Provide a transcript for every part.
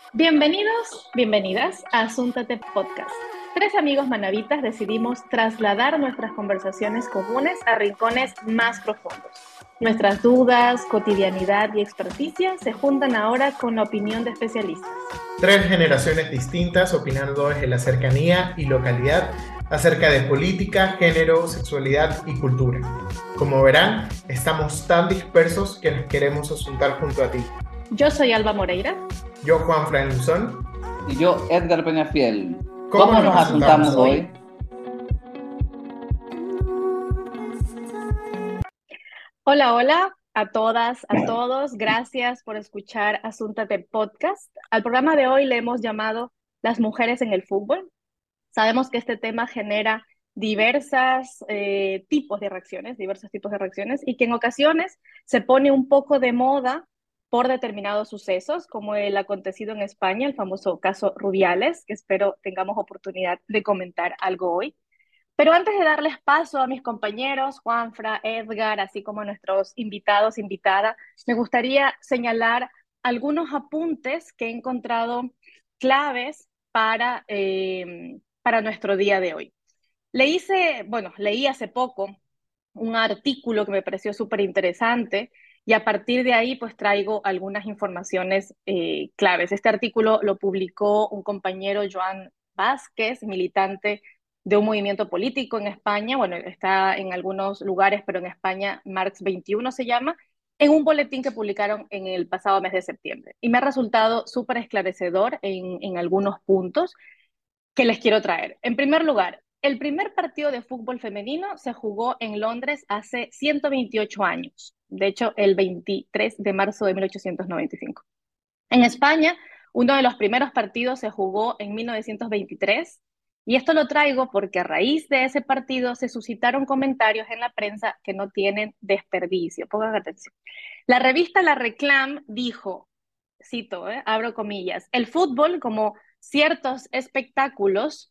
Bienvenidos, bienvenidas a Asúntate Podcast. Tres amigos manavitas decidimos trasladar nuestras conversaciones comunes a rincones más profundos. Nuestras dudas, cotidianidad y experticia se juntan ahora con la opinión de especialistas. Tres generaciones distintas opinando desde la cercanía y localidad acerca de política, género, sexualidad y cultura. Como verán, estamos tan dispersos que nos queremos asuntar junto a ti. Yo soy Alba Moreira. Yo, Juan Fran Luzón. Y yo, Edgar Peñafiel. ¿Cómo ¿Cómo nos nos asuntamos asuntamos hoy? hoy? Hola, hola a todas, a todos. Gracias por escuchar Asúntate Podcast. Al programa de hoy le hemos llamado Las mujeres en el fútbol. Sabemos que este tema genera diversos tipos de reacciones y que en ocasiones se pone un poco de moda por determinados sucesos, como el acontecido en España, el famoso caso Rubiales, que espero tengamos oportunidad de comentar algo hoy. Pero antes de darles paso a mis compañeros, Juanfra, Edgar, así como a nuestros invitados, invitada, me gustaría señalar algunos apuntes que he encontrado claves para nuestro día de hoy. Leí hace poco un artículo que me pareció súper interesante y a partir de ahí pues traigo algunas informaciones claves. Este artículo lo publicó un compañero, Joan Vázquez, militante de un movimiento político en España, bueno, está en algunos lugares, pero en España Marx 21 se llama, en un boletín que publicaron en el pasado mes de septiembre. Y me ha resultado súper esclarecedor en algunos puntos que les quiero traer. En primer lugar, el primer partido de fútbol femenino se jugó en Londres hace 128 años, de hecho el 23 de marzo de 1895. En España, uno de los primeros partidos se jugó en 1923 y esto lo traigo porque a raíz de ese partido se suscitaron comentarios en la prensa que no tienen desperdicio. Pongan atención. La revista La Reclam dijo, cito, abro comillas, el fútbol como ciertos espectáculos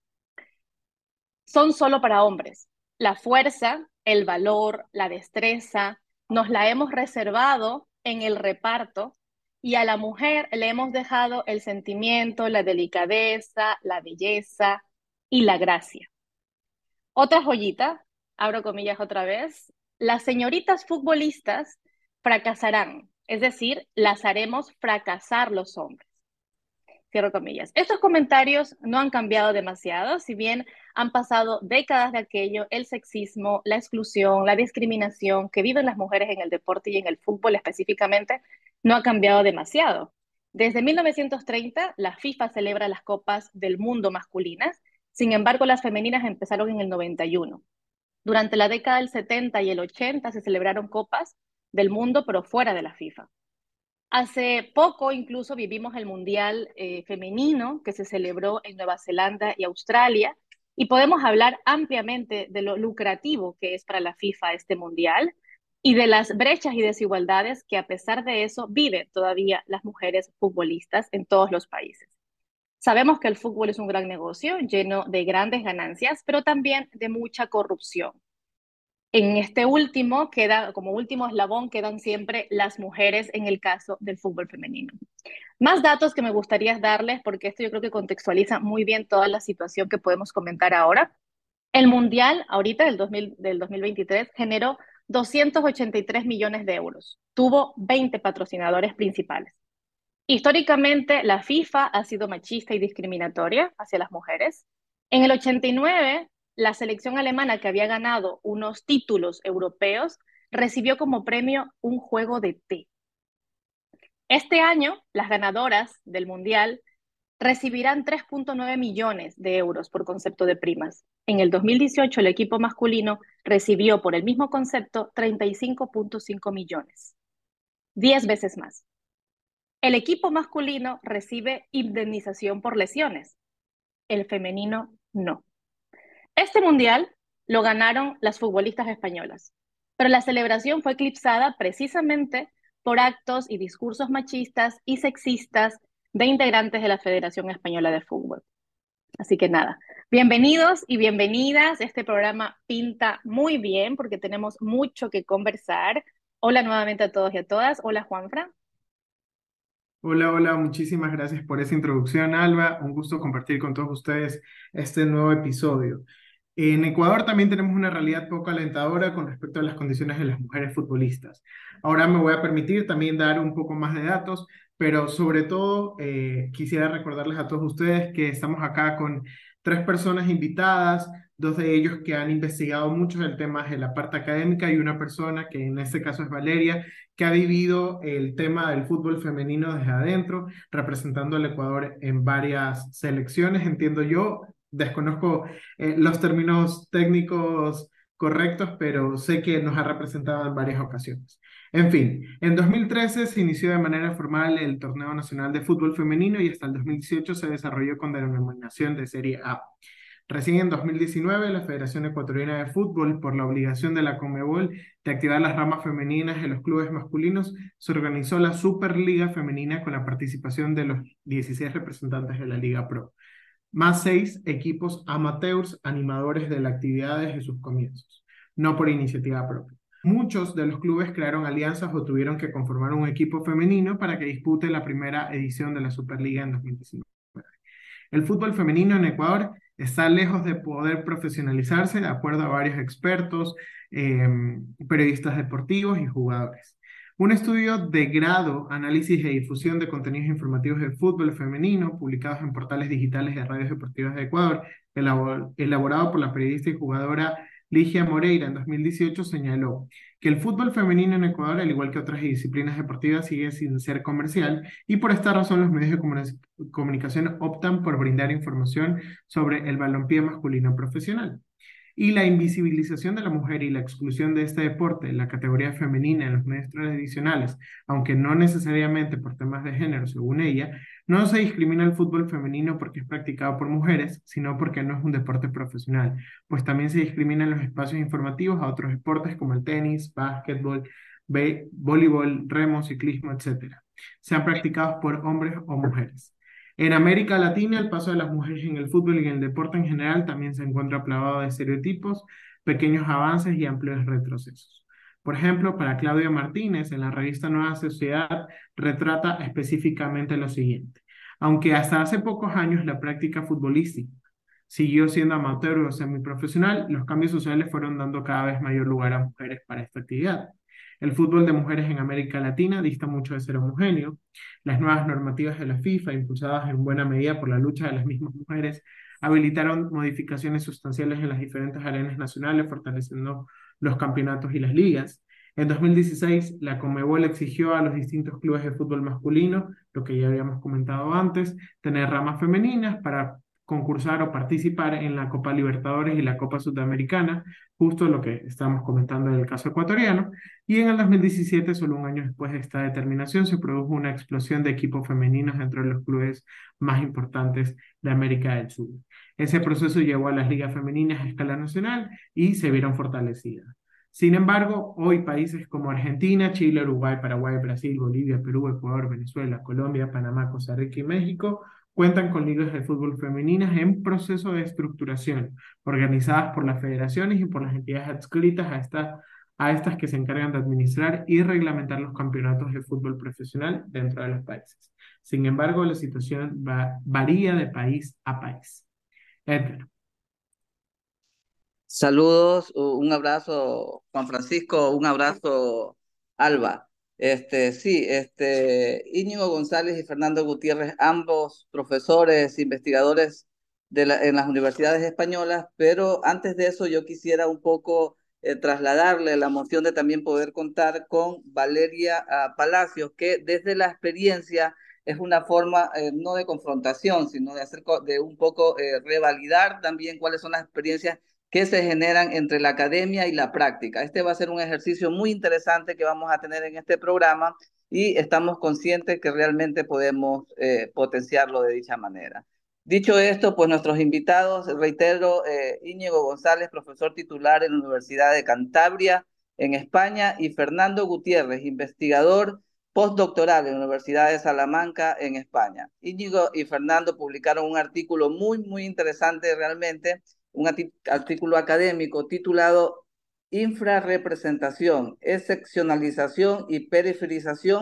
son solo para hombres. La fuerza, el valor, la destreza, nos la hemos reservado en el reparto y a la mujer le hemos dejado el sentimiento, la delicadeza, la belleza y la gracia. Otra joyita, abro comillas otra vez, las señoritas futbolistas fracasarán, es decir, las haremos fracasar los hombres. Cierro comillas. Estos comentarios no han cambiado demasiado, si bien han pasado décadas de aquello, el sexismo, la exclusión, la discriminación que viven las mujeres en el deporte y en el fútbol específicamente, no ha cambiado demasiado. Desde 1930, la FIFA celebra las Copas del Mundo masculinas, sin embargo, las femeninas empezaron en el 91. Durante la década del 70 y el 80 se celebraron Copas del Mundo, pero fuera de la FIFA. Hace poco incluso vivimos el Mundial femenino que se celebró en Nueva Zelanda y Australia y podemos hablar ampliamente de lo lucrativo que es para la FIFA este Mundial y de las brechas y desigualdades que a pesar de eso viven todavía las mujeres futbolistas en todos los países. Sabemos que el fútbol es un gran negocio lleno de grandes ganancias, pero también de mucha corrupción. En este último, como último eslabón, quedan siempre las mujeres en el caso del fútbol femenino. Más datos que me gustaría darles, porque esto yo creo que contextualiza muy bien toda la situación que podemos comentar ahora. El Mundial, ahorita del 2023, generó 283 millones de euros. Tuvo 20 patrocinadores principales. Históricamente, la FIFA ha sido machista y discriminatoria hacia las mujeres. En el 89, la selección alemana que había ganado unos títulos europeos recibió como premio un juego de té. Este año, las ganadoras del Mundial recibirán 3.9 millones de euros por concepto de primas. En el 2018, el equipo masculino recibió por el mismo concepto 35.5 millones, 10 veces más. El equipo masculino recibe indemnización por lesiones, el femenino no. Este mundial lo ganaron las futbolistas españolas, pero la celebración fue eclipsada precisamente por actos y discursos machistas y sexistas de integrantes de la Federación Española de Fútbol. Así que nada, bienvenidos y bienvenidas. Este programa pinta muy bien porque tenemos mucho que conversar. Hola nuevamente a todos y a todas. Hola Juanfra. Hola, hola, muchísimas gracias por esa introducción, Alba. Un gusto compartir con todos ustedes este nuevo episodio. En Ecuador también tenemos una realidad poco alentadora con respecto a las condiciones de las mujeres futbolistas. Ahora me voy a permitir también dar un poco más de datos, pero sobre todo quisiera recordarles a todos ustedes que estamos acá con tres personas invitadas, dos de ellos que han investigado mucho el tema de la parte académica y una persona que en este caso es Valeria, que ha vivido el tema del fútbol femenino desde adentro, representando al Ecuador en varias selecciones, entiendo yo. Desconozco los términos técnicos correctos, pero sé que nos ha representado en varias ocasiones. En fin, en 2013 se inició de manera formal el Torneo Nacional de Fútbol Femenino y hasta el 2018 se desarrolló con denominación de Serie A. Recién en 2019, la Federación Ecuatoriana de Fútbol, por la obligación de la Conmebol de activar las ramas femeninas en los clubes masculinos, se organizó la Superliga Femenina con la participación de los 16 representantes de la Liga Pro, más 6 equipos amateurs animadores de la actividad desde sus comienzos, no por iniciativa propia. Muchos de los clubes crearon alianzas o tuvieron que conformar un equipo femenino para que dispute la primera edición de la Superliga en 2019. El fútbol femenino en Ecuador está lejos de poder profesionalizarse, de acuerdo a varios expertos, eh, periodistas deportivos y jugadores. Un estudio de grado, análisis e difusión de contenidos informativos de fútbol femenino, publicados en portales digitales de radios deportivas de Ecuador, elaborado por la periodista y jugadora Ligia Moreira en 2018, señaló que el fútbol femenino en Ecuador, al igual que otras disciplinas deportivas, sigue sin ser comercial y por esta razón los medios de comunicación optan por brindar información sobre el balompié masculino profesional. Y la invisibilización de la mujer y la exclusión de este deporte, la categoría femenina en los medios tradicionales, aunque no necesariamente por temas de género, según ella, no se discrimina el fútbol femenino porque es practicado por mujeres, sino porque no es un deporte profesional, pues también se discriminan los espacios informativos a otros deportes como el tenis, básquetbol, voleibol, remo, ciclismo, etcétera, sean practicados por hombres o mujeres. En América Latina, el paso de las mujeres en el fútbol y en el deporte en general también se encuentra plagado de estereotipos, pequeños avances y amplios retrocesos. Por ejemplo, para Claudia Martínez, en la revista Nueva Sociedad, retrata específicamente lo siguiente. Aunque hasta hace pocos años la práctica futbolística siguió siendo amateur o semiprofesional, los cambios sociales fueron dando cada vez mayor lugar a mujeres para esta actividad. El fútbol de mujeres en América Latina dista mucho de ser homogéneo. Las nuevas normativas de la FIFA, impulsadas en buena medida por la lucha de las mismas mujeres, habilitaron modificaciones sustanciales en las diferentes arenas nacionales, fortaleciendo los campeonatos y las ligas. En 2016, la Conmebol exigió a los distintos clubes de fútbol masculino, lo que ya habíamos comentado antes, tener ramas femeninas para concursar o participar en la Copa Libertadores y la Copa Sudamericana, justo lo que estamos comentando en el caso ecuatoriano. Y en el 2017, solo un año después de esta determinación, se produjo una explosión de equipos femeninos dentro de los clubes más importantes de América del Sur. Ese proceso llevó a las ligas femeninas a escala nacional y se vieron fortalecidas. Sin embargo, hoy países como Argentina, Chile, Uruguay, Paraguay, Brasil, Bolivia, Perú, Ecuador, Venezuela, Colombia, Panamá, Costa Rica y México cuentan con ligas de fútbol femeninas en proceso de estructuración, organizadas por las federaciones y por las entidades adscritas a estas que se encargan de administrar y reglamentar los campeonatos de fútbol profesional dentro de los países. Sin embargo, la situación varía de país a país. Edgar. Saludos, un abrazo, Juan Francisco, un abrazo, Alba. Sí, Íñigo González y Fernando Gutiérrez, ambos profesores, investigadores en las universidades españolas, pero antes de eso yo quisiera un poco trasladarle la emoción de también poder contar con Valeria Palacios, que desde la experiencia es una forma no de confrontación, sino de hacer de un poco revalidar también cuáles son las experiencias que se generan entre la academia y la práctica. Este va a ser un ejercicio muy interesante que vamos a tener en este programa y estamos conscientes que realmente podemos potenciarlo de dicha manera. Dicho esto, pues nuestros invitados, reitero, Íñigo González, profesor titular en la Universidad de Cantabria, en España, y Fernando Gutiérrez, investigador postdoctoral en la Universidad de Salamanca, en España. Íñigo y Fernando publicaron un artículo muy, muy interesante realmente, un artículo académico titulado Infrarrepresentación, excepcionalización y periferización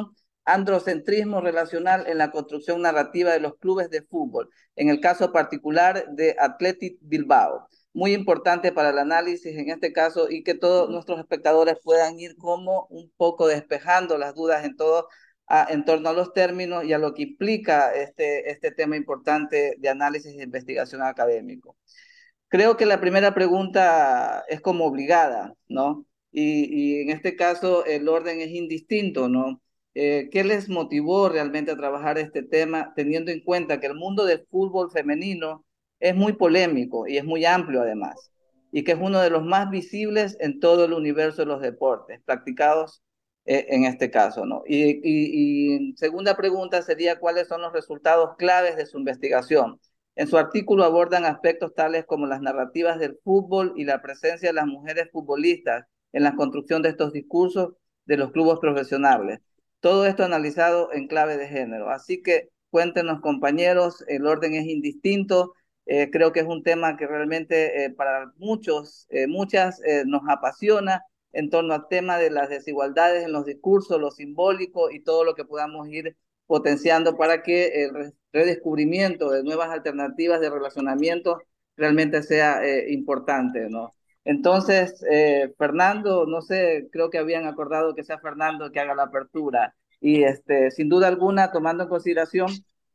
androcentrismo relacional en la construcción narrativa de los clubes de fútbol, en el caso particular de Athletic Bilbao. Muy importante para el análisis en este caso y que todos nuestros espectadores puedan ir como un poco despejando las dudas en torno a los términos y a lo que implica este tema importante de análisis e investigación académico. Creo que la primera pregunta es como obligada, ¿no? Y en este caso el orden es indistinto, ¿no? ¿Qué les motivó realmente a trabajar este tema, teniendo en cuenta que el mundo del fútbol femenino es muy polémico y es muy amplio además, y que es uno de los más visibles en todo el universo de los deportes practicados en este caso, ¿no? Y segunda pregunta sería, ¿cuáles son los resultados claves de su investigación? En su artículo abordan aspectos tales como las narrativas del fútbol y la presencia de las mujeres futbolistas en la construcción de estos discursos de los clubes profesionales. Todo esto analizado en clave de género. Así que cuéntenos, compañeros, el orden es indistinto. Creo que es un tema que realmente para muchas nos apasiona en torno al tema de las desigualdades en los discursos, lo simbólico y todo lo que podamos ir potenciando para que el redescubrimiento de nuevas alternativas de relacionamiento realmente sea importante, ¿no? Entonces, Fernando, no sé, creo que habían acordado que sea Fernando que haga la apertura. Y sin duda alguna, tomando en consideración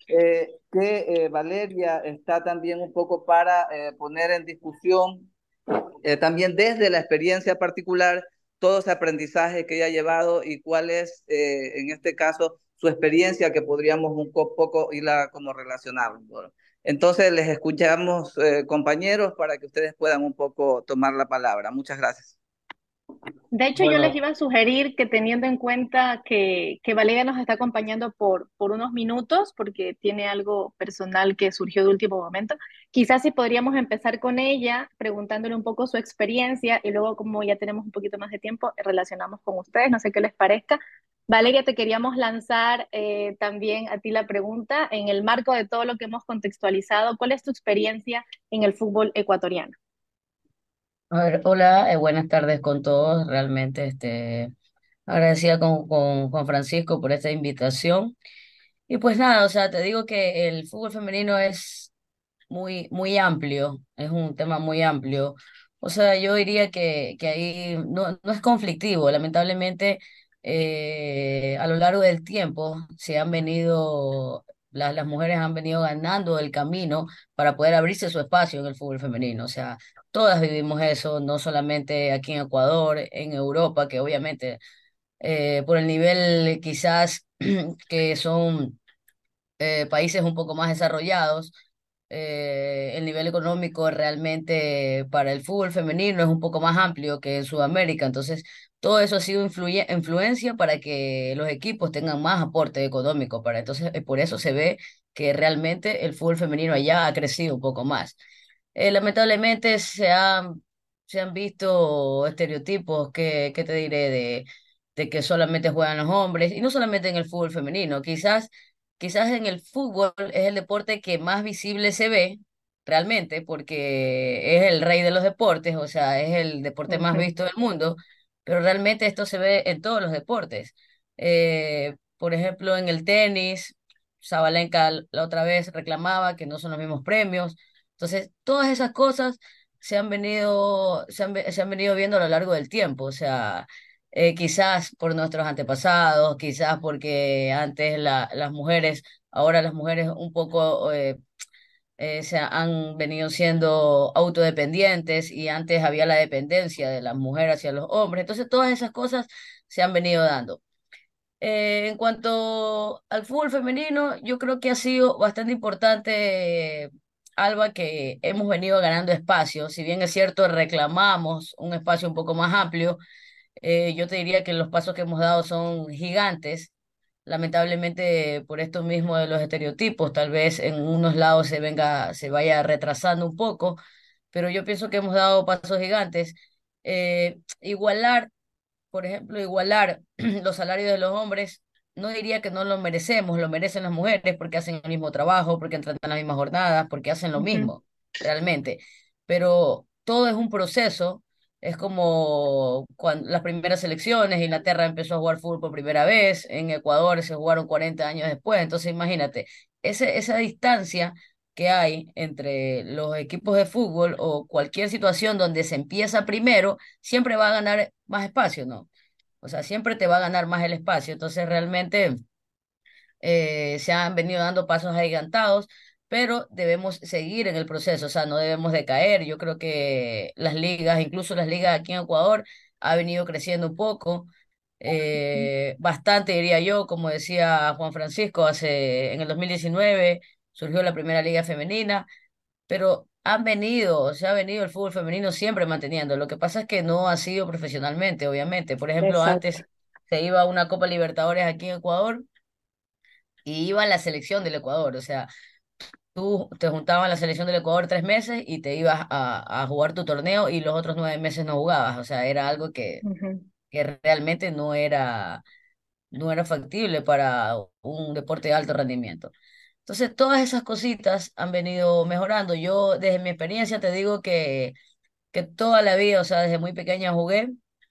que Valeria está también un poco para poner en discusión también desde la experiencia particular, todo ese aprendizaje que ella ha llevado y cuál es, en este caso, su experiencia que podríamos un poco irla como relacionar. Bueno, entonces les escuchamos, compañeros, para que ustedes puedan un poco tomar la palabra. Muchas gracias. De hecho, yo les Bueno, iba a sugerir que teniendo en cuenta que Valeria nos está acompañando por unos minutos, porque tiene algo personal que surgió de último momento, quizás si podríamos empezar con ella, preguntándole un poco su experiencia y luego como ya tenemos un poquito más de tiempo, relacionamos con ustedes, no sé qué les parezca. Valeria, te queríamos lanzar también a ti la pregunta en el marco de todo lo que hemos contextualizado, ¿cuál es tu experiencia en el fútbol ecuatoriano? A ver, hola, buenas tardes con todos. Realmente, agradecida con Juan Francisco por esta invitación. Y pues nada, o sea, te digo que el fútbol femenino es muy amplio, es un tema muy amplio. O sea, yo diría que ahí no es conflictivo. Lamentablemente, a lo largo del tiempo se han venido, las mujeres han venido ganando el camino para poder abrirse su espacio en el fútbol femenino. O sea, todas vivimos eso, no solamente aquí en Ecuador, en Europa, que obviamente por el nivel quizás que son países un poco más desarrollados, el nivel económico realmente para el fútbol femenino es un poco más amplio que en Sudamérica. Entonces, todo eso ha sido influencia para que los equipos tengan más aporte económico. Entonces, por eso se ve que realmente el fútbol femenino allá ha crecido un poco más. Lamentablemente se han visto estereotipos que te diré de que solamente juegan los hombres, y no solamente en el fútbol femenino, quizás en el fútbol es el deporte que más visible se ve realmente, porque es el rey de los deportes, o sea, es el deporte más Ujú. visto del mundo, pero realmente esto se ve en todos los deportes. Por ejemplo, en el tenis, Sabalenka la otra vez reclamaba que no son los mismos premios. Entonces, todas esas cosas se han venido viendo a lo largo del tiempo, o sea, quizás por nuestros antepasados, quizás porque antes las mujeres, ahora las mujeres un poco se han venido siendo autodependientes y antes había la dependencia de las mujeres hacia los hombres, entonces todas esas cosas se han venido dando. En cuanto al fútbol femenino, yo creo que ha sido bastante importante, Alba, que hemos venido ganando espacio. Si bien es cierto, reclamamos un espacio un poco más amplio, yo te diría que los pasos que hemos dado son gigantes. Lamentablemente, por esto mismo de los estereotipos, tal vez en unos lados se vaya retrasando un poco, pero yo pienso que hemos dado pasos gigantes. Igualar, por ejemplo, igualar los salarios de los hombres, no diría que no lo merecemos, lo merecen las mujeres porque hacen el mismo trabajo, porque entrenan las mismas jornadas, porque hacen lo Ujú. mismo, realmente. Pero todo es un proceso Es como cuando las primeras elecciones, Inglaterra empezó a jugar fútbol por primera vez, en Ecuador se jugaron 40 años después, entonces imagínate, esa distancia que hay entre los equipos de fútbol o cualquier situación donde se empieza primero, siempre va a ganar más espacio, ¿no? O sea, siempre te va a ganar más el espacio, entonces realmente se han venido dando pasos agigantados, pero debemos seguir en el proceso, o sea, no debemos decaer. Yo creo que las ligas, incluso las ligas aquí en Ecuador, ha venido creciendo un poco, bastante diría yo, como decía Juan Francisco, en el 2019 surgió la primera liga femenina, pero se ha venido el fútbol femenino siempre manteniendo. Lo que pasa es que no ha sido profesionalmente, obviamente. Por ejemplo, Exacto. antes se iba a una Copa Libertadores aquí en Ecuador y iba a la selección del Ecuador. O sea, tú te juntabas en la selección del Ecuador 3 meses y te ibas a jugar tu torneo y los otros 9 meses no jugabas. O sea, era algo Ujú. que realmente no era factible para un deporte de alto rendimiento. Entonces, todas esas cositas han venido mejorando. Yo, desde mi experiencia, te digo que toda la vida, o sea, desde muy pequeña jugué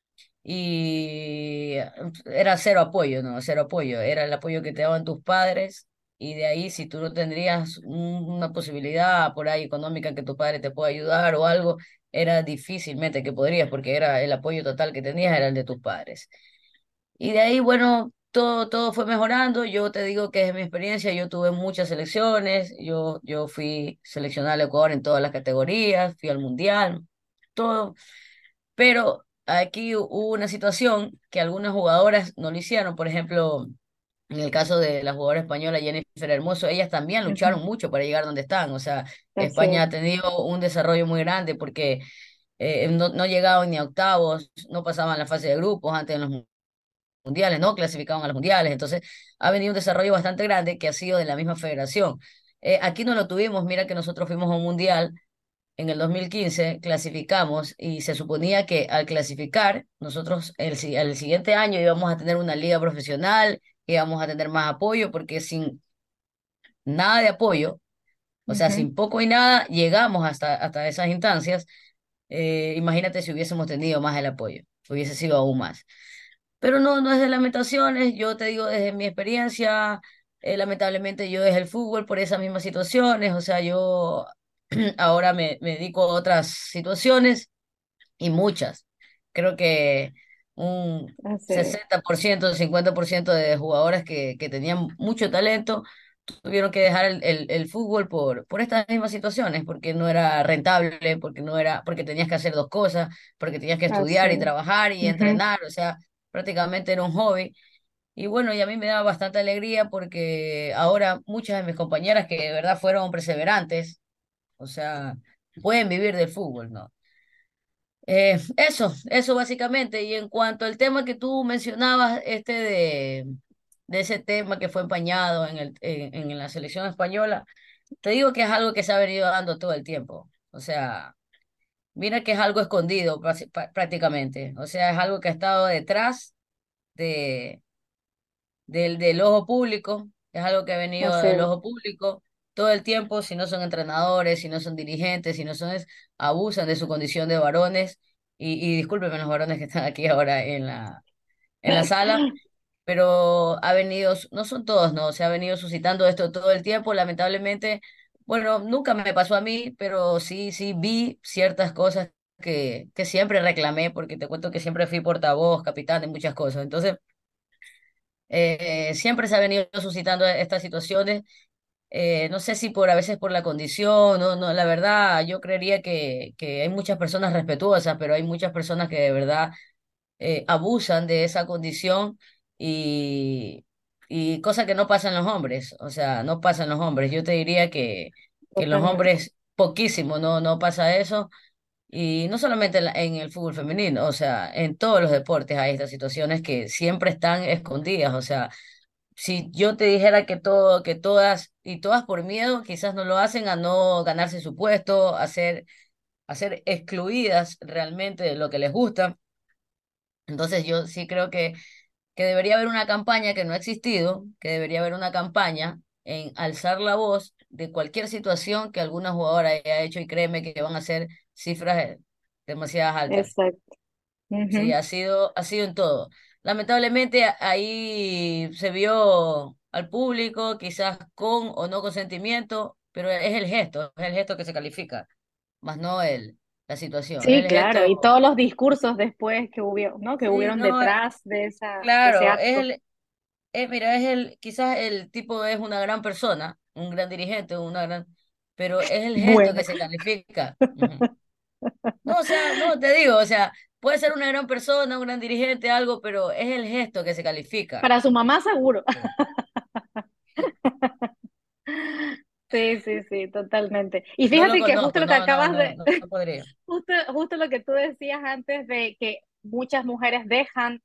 y era cero apoyo, ¿no? Cero apoyo. Era el apoyo que te daban tus padres y de ahí si tú no tendrías una posibilidad por ahí económica que tu padre te pueda ayudar o algo, era difícilmente que podrías porque era el apoyo total que tenías era el de tus padres. Y de ahí, bueno, todo fue mejorando. Yo te digo que desde mi experiencia yo tuve muchas selecciones, yo fui seleccionada al Ecuador en todas las categorías, fui al mundial, todo. Pero aquí hubo una situación que algunas jugadoras no lo hicieron. Por ejemplo, en el caso de la jugadora española Jennifer Hermoso, ellas también lucharon Ujú. mucho para llegar donde están. O sea, Así España es. ha tenido un desarrollo muy grande porque no llegaban ni a octavos, no pasaban la fase de grupos antes en los mundiales, no clasificaban a los mundiales. Entonces, ha venido un desarrollo bastante grande que ha sido de la misma federación. Aquí no lo tuvimos, mira que nosotros fuimos a un mundial en el 2015 clasificamos y se suponía que al clasificar, nosotros el siguiente año íbamos a tener una liga profesional, íbamos a tener más apoyo, porque sin nada de apoyo, o sea, Ujú. sin poco y nada, llegamos hasta esas instancias. Imagínate si hubiésemos tenido más el apoyo, hubiese sido aún más. Pero no, no es de lamentaciones, yo te digo desde mi experiencia, lamentablemente yo dejé el fútbol por esas mismas situaciones, o sea, yo ahora me dedico a otras situaciones y muchas. Creo que un Así es. 60%, 50% de jugadoras que tenían mucho talento tuvieron que dejar el fútbol por estas mismas situaciones, porque no era rentable, porque tenías que hacer dos cosas, porque tenías que Así estudiar y es. trabajar y Ujú. entrenar, o sea, prácticamente era un hobby. Y bueno, y a mí me da bastante alegría porque ahora muchas de mis compañeras que de verdad fueron perseverantes, o sea, pueden vivir del fútbol, ¿no? Eso básicamente. Y en cuanto al tema que tú mencionabas, de ese tema que fue empañado en la selección española, te digo que es algo que se ha venido dando todo el tiempo. O sea, mira que es algo escondido prácticamente. O sea, es algo que ha estado detrás de, del ojo público, es algo que ha venido Así del es. ojo público todo el tiempo, si no son entrenadores, si no son dirigentes, si no son abusan de su condición de varones, y discúlpenme los varones que están aquí ahora en la sala, pero ha venido, no son todos, ¿no? Se ha venido suscitando esto todo el tiempo, lamentablemente, bueno, nunca me pasó a mí, pero sí vi ciertas cosas que siempre reclamé, porque te cuento que siempre fui portavoz, capitán de muchas cosas, entonces siempre se ha venido suscitando estas situaciones. No sé si por a veces por la condición, no, la verdad, yo creería que hay muchas personas respetuosas, pero hay muchas personas que de verdad abusan de esa condición y, y cosa que no pasa en los hombres, o sea, no pasa en los hombres. Yo te diría que en los Totalmente. hombres poquísimo, no pasa eso. Y no solamente en el fútbol femenino, o sea, en todos los deportes hay estas situaciones que siempre están escondidas, o sea, si yo te dijera que todas, y todas por miedo, quizás no lo hacen a no ganarse su puesto, a ser excluidas realmente de lo que les gusta. Entonces yo sí creo que debería haber una campaña que no ha existido, que debería haber una campaña en alzar la voz de cualquier situación que alguna jugadora haya hecho y créeme que van a ser cifras. demasiadas altas. Exacto. Sí, Ujú. ha sido en todo. Lamentablemente ahí se vio al público, quizás con o no consentimiento, pero es el gesto que se califica, más no la situación. Es Sí, el claro, y gesto, todos los discursos después que hubo, ¿no? Que sí, hubieron no, detrás de ese claro, acto. mira, quizás el tipo es una gran persona, un gran dirigente, pero es el gesto Bueno, que se califica. Ujú. No, o sea, no, te digo, o sea, puede ser una gran persona, un gran dirigente, algo, pero es el gesto que se califica. para su mamá seguro. Sí. Sí, sí, sí, totalmente. Y No lo fíjate que justo conozco, lo que acabas no podría. justo lo que tú decías antes de que muchas mujeres dejan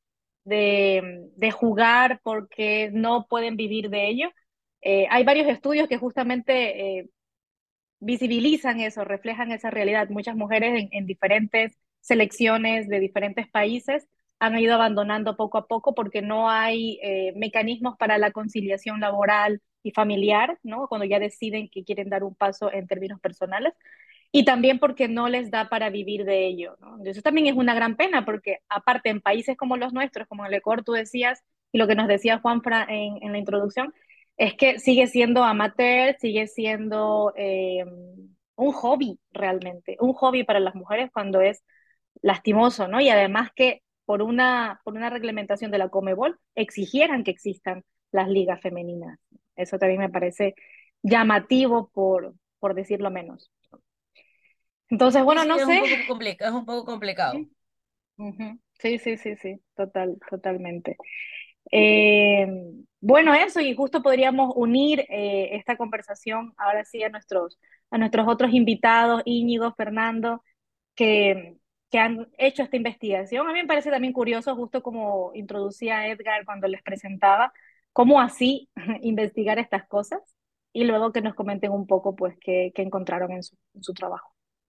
de jugar porque no pueden vivir de ello. Hay varios estudios que justamente visibilizan eso, reflejan esa realidad. Muchas mujeres en diferentes selecciones de diferentes países han ido abandonando poco a poco porque no hay mecanismos para la conciliación laboral y familiar, ¿no? Cuando ya deciden que quieren dar un paso en términos personales. Y también porque no les da para vivir de ello, ¿no? Eso también es una gran pena porque aparte en países como los nuestros, como el Ecuador, tú decías, y lo que nos decía Juanfra en la introducción, es que sigue siendo amateur, sigue siendo un hobby realmente, un hobby para las mujeres cuando es lastimoso, ¿no? Y además que por una reglamentación de la Comebol exigieran que existan las ligas femeninas. Eso también me parece llamativo por decirlo menos. Entonces, Sí, bueno, sí, no sé. es un poco complicado. Ujú. Sí, sí, sí, sí, totalmente. Eh, bueno, eso, y justo podríamos unir esta conversación ahora sí a nuestros otros invitados, Íñigo, Fernando, que, que han hecho esta investigación. A mí me parece también curioso, justo como introducía Edgar cuando les presentaba, cómo así investigar estas cosas y luego que nos comenten un poco, pues, qué encontraron en su trabajo.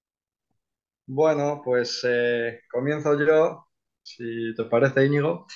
Bueno, pues comienzo yo, si te parece, Íñigo.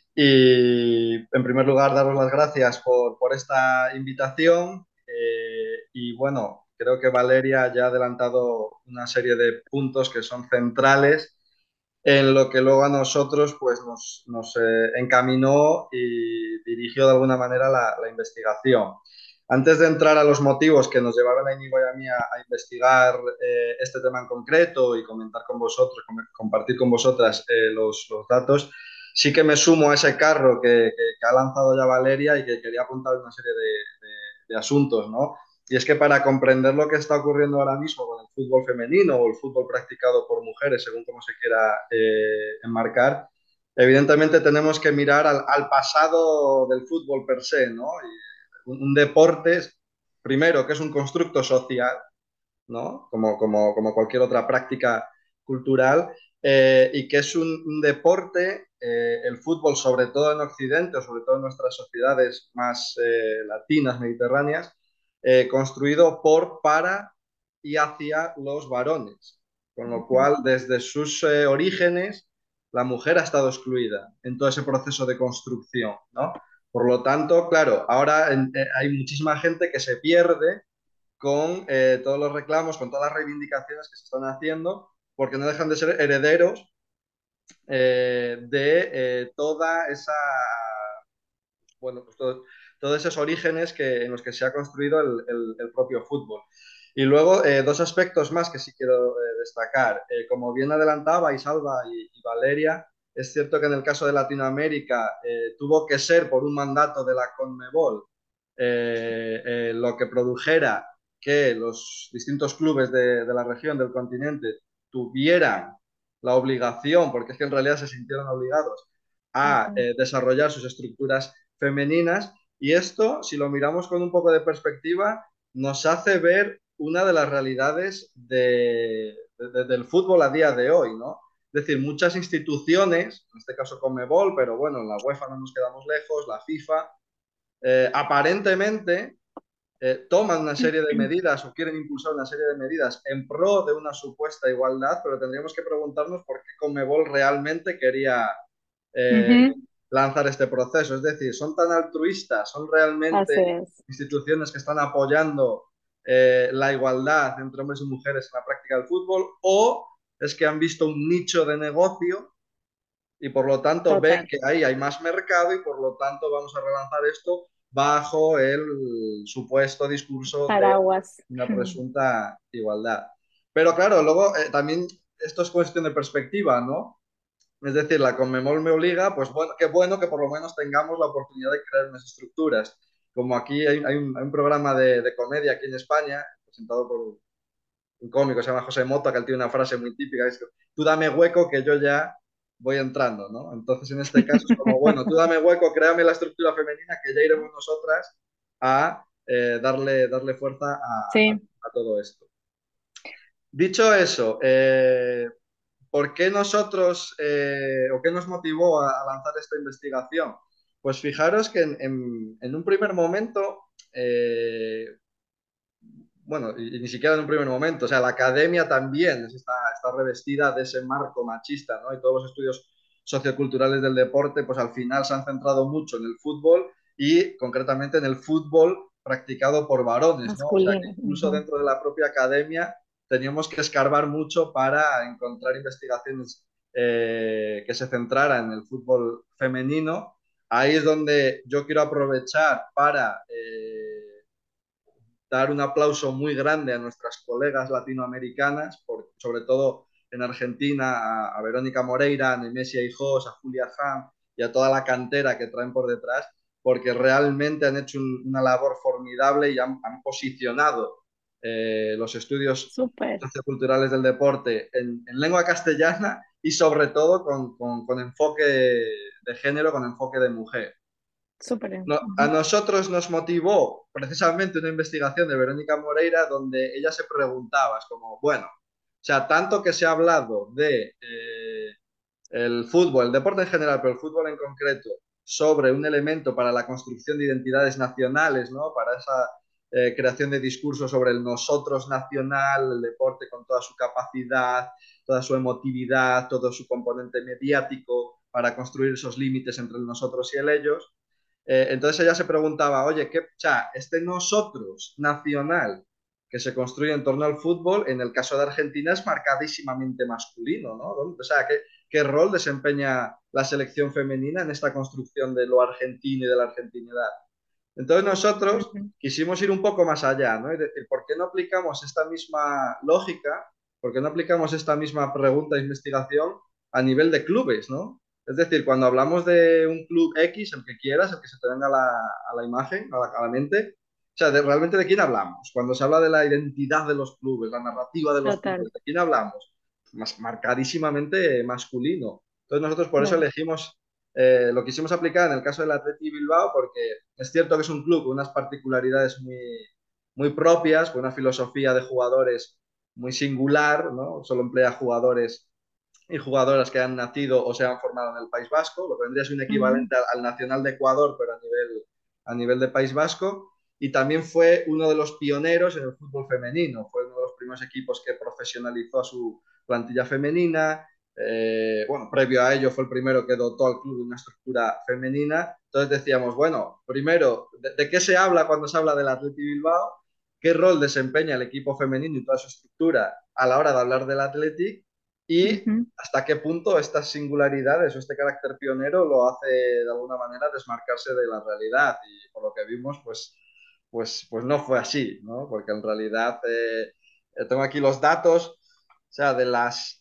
Y en primer lugar, daros las gracias por esta invitación. Y bueno, creo que Valeria ya ha adelantado una serie de puntos que son centrales en lo que luego a nosotros pues, nos encaminó y dirigió de alguna manera la investigación. Antes de entrar a los motivos que nos llevaron a Íñigo y a mí a investigar este tema en concreto y comentar con vosotros, compartir con vosotras los datos, sí que me sumo a ese carro que ha lanzado ya Valeria y que quería apuntar una serie de asuntos, ¿no? Y es que para comprender lo que está ocurriendo ahora mismo con el fútbol femenino o el fútbol practicado por mujeres, según como se quiera enmarcar, evidentemente tenemos que mirar al pasado del fútbol per se, ¿no? Y un deporte, primero, que es un constructo social, ¿no? Como cualquier otra práctica cultural, y que es un deporte, el fútbol, sobre todo en Occidente, o sobre todo en nuestras sociedades más latinas, mediterráneas, construido por, para y hacia los varones. Con lo Ujú, cual, desde sus orígenes, la mujer ha estado excluida en todo ese proceso de construcción, ¿no? Por lo tanto, claro, ahora hay muchísima gente que se pierde con todos los reclamos, con todas las reivindicaciones que se están haciendo, porque no dejan de ser herederos de toda esa, bueno, pues todos esos orígenes en los que se ha construido el propio fútbol. Y luego, dos aspectos más que sí quiero destacar. Como bien adelantaba Isalva y Valeria, es cierto que en el caso de Latinoamérica tuvo que ser por un mandato de la CONMEBOL lo que produjera que los distintos clubes de la región, del continente, tuvieran la obligación, porque es que en realidad se sintieron obligados a ujú. desarrollar sus estructuras femeninas. Y esto, si lo miramos con un poco de perspectiva, nos hace ver una de las realidades del fútbol a día de hoy, ¿no? Es decir, muchas instituciones, en este caso Conmebol, pero bueno, en la UEFA no nos quedamos lejos, la FIFA, aparentemente toman una serie de medidas o quieren impulsar una serie de medidas en pro de una supuesta igualdad, pero tendríamos que preguntarnos por qué Conmebol realmente quería eh, Ujú. lanzar este proceso. Es decir, ¿son tan altruistas? ¿Son Así realmente es. instituciones que están apoyando la igualdad entre hombres y mujeres en la práctica del fútbol? ¿O es que han visto un nicho de negocio y por lo tanto ven Total. que ahí hay más mercado y por lo tanto vamos a relanzar esto bajo el supuesto discurso de Paraguas. una presunta igualdad. Pero claro, luego también esto es cuestión de perspectiva, ¿no? Es decir, la Conmebol me obliga, pues bueno que por lo menos tengamos la oportunidad de crear unas estructuras. Como aquí hay un programa de comedia aquí en España, presentado por un cómico, se llama José Mota, que él tiene una frase muy típica, es que tú dame hueco que yo ya voy entrando, ¿no? Entonces, en este caso es como, bueno, tú dame hueco, créame la estructura femenina que ya iremos nosotras a darle fuerza Sí, a todo esto. Dicho eso, ¿por qué nosotros o qué nos motivó a lanzar esta investigación? Pues fijaros que en un primer momento bueno, y ni siquiera en un primer momento, o sea, la academia también está revestida de ese marco machista, ¿no? Y todos los estudios socioculturales del deporte, pues al final se han centrado mucho en el fútbol y concretamente en el fútbol practicado por varones, ¿no? O sea, que masculino. incluso dentro de la propia academia teníamos que escarbar mucho para encontrar investigaciones que se centraran en el fútbol femenino. Ahí es donde yo quiero aprovechar para dar un aplauso muy grande a nuestras colegas latinoamericanas, sobre todo en Argentina, a Verónica Moreira, a Nemesia Hijos, a Julia Ham y a toda la cantera que traen por detrás, porque realmente han hecho una labor formidable y han posicionado los estudios Súper, socioculturales del deporte en lengua castellana y sobre todo con enfoque de género, con enfoque de mujer. súper. No, a nosotros nos motivó precisamente una investigación de Verónica Moreira donde ella se preguntaba, es como, bueno, o sea, tanto que se ha hablado de el fútbol, el deporte en general, pero el fútbol en concreto, sobre un elemento para la construcción de identidades nacionales, ¿no? Para esa creación de discursos sobre el nosotros nacional, el deporte con toda su capacidad, toda su emotividad, todo su componente mediático para construir esos límites entre el nosotros y el ellos. Entonces ella se preguntaba, oye, ¿qué, o sea, este nosotros nacional que se construye en torno al fútbol, en el caso de Argentina es marcadísimamente masculino, ¿no? O sea, ¿qué rol desempeña la selección femenina en esta construcción de lo argentino y de la argentinidad? Entonces nosotros Ujú. quisimos ir un poco más allá, ¿no? Es decir, ¿por qué no aplicamos esta misma lógica? ¿Por qué no aplicamos esta misma pregunta e investigación a nivel de clubes, ¿no? Es decir, cuando hablamos de un club X, el que quieras, el que se te venga a la imagen, a la mente, o sea, realmente de quién hablamos. Cuando se habla de la identidad de los clubes, la narrativa de los Total, clubes, ¿de quién hablamos? Más marcadísimamente masculino. Entonces nosotros por eso claro. elegimos, lo quisimos aplicar en el caso del Athletic Bilbao, porque es cierto que es un club con unas particularidades muy propias, con una filosofía de jugadores muy singular, ¿no? Solo emplea jugadores y jugadoras que han nacido o se han formado en el País Vasco, lo que vendría a ser un Ujú. equivalente al Nacional de Ecuador, pero a nivel de País Vasco. Y también fue uno de los pioneros en el fútbol femenino, fue uno de los primeros equipos que profesionalizó a su plantilla femenina. Bueno, previo a ello fue el primero que dotó al club de una estructura femenina. Entonces decíamos, bueno, primero, ¿de qué se habla cuando se habla del Athletic Bilbao? ¿Qué rol desempeña el equipo femenino y toda su estructura a la hora de hablar del Athletic? Y Ujú. hasta qué punto estas singularidades o este carácter pionero lo hace de alguna manera desmarcarse de la realidad. Y por lo que vimos, pues no fue así, ¿no? Porque en realidad tengo aquí los datos, o sea, de las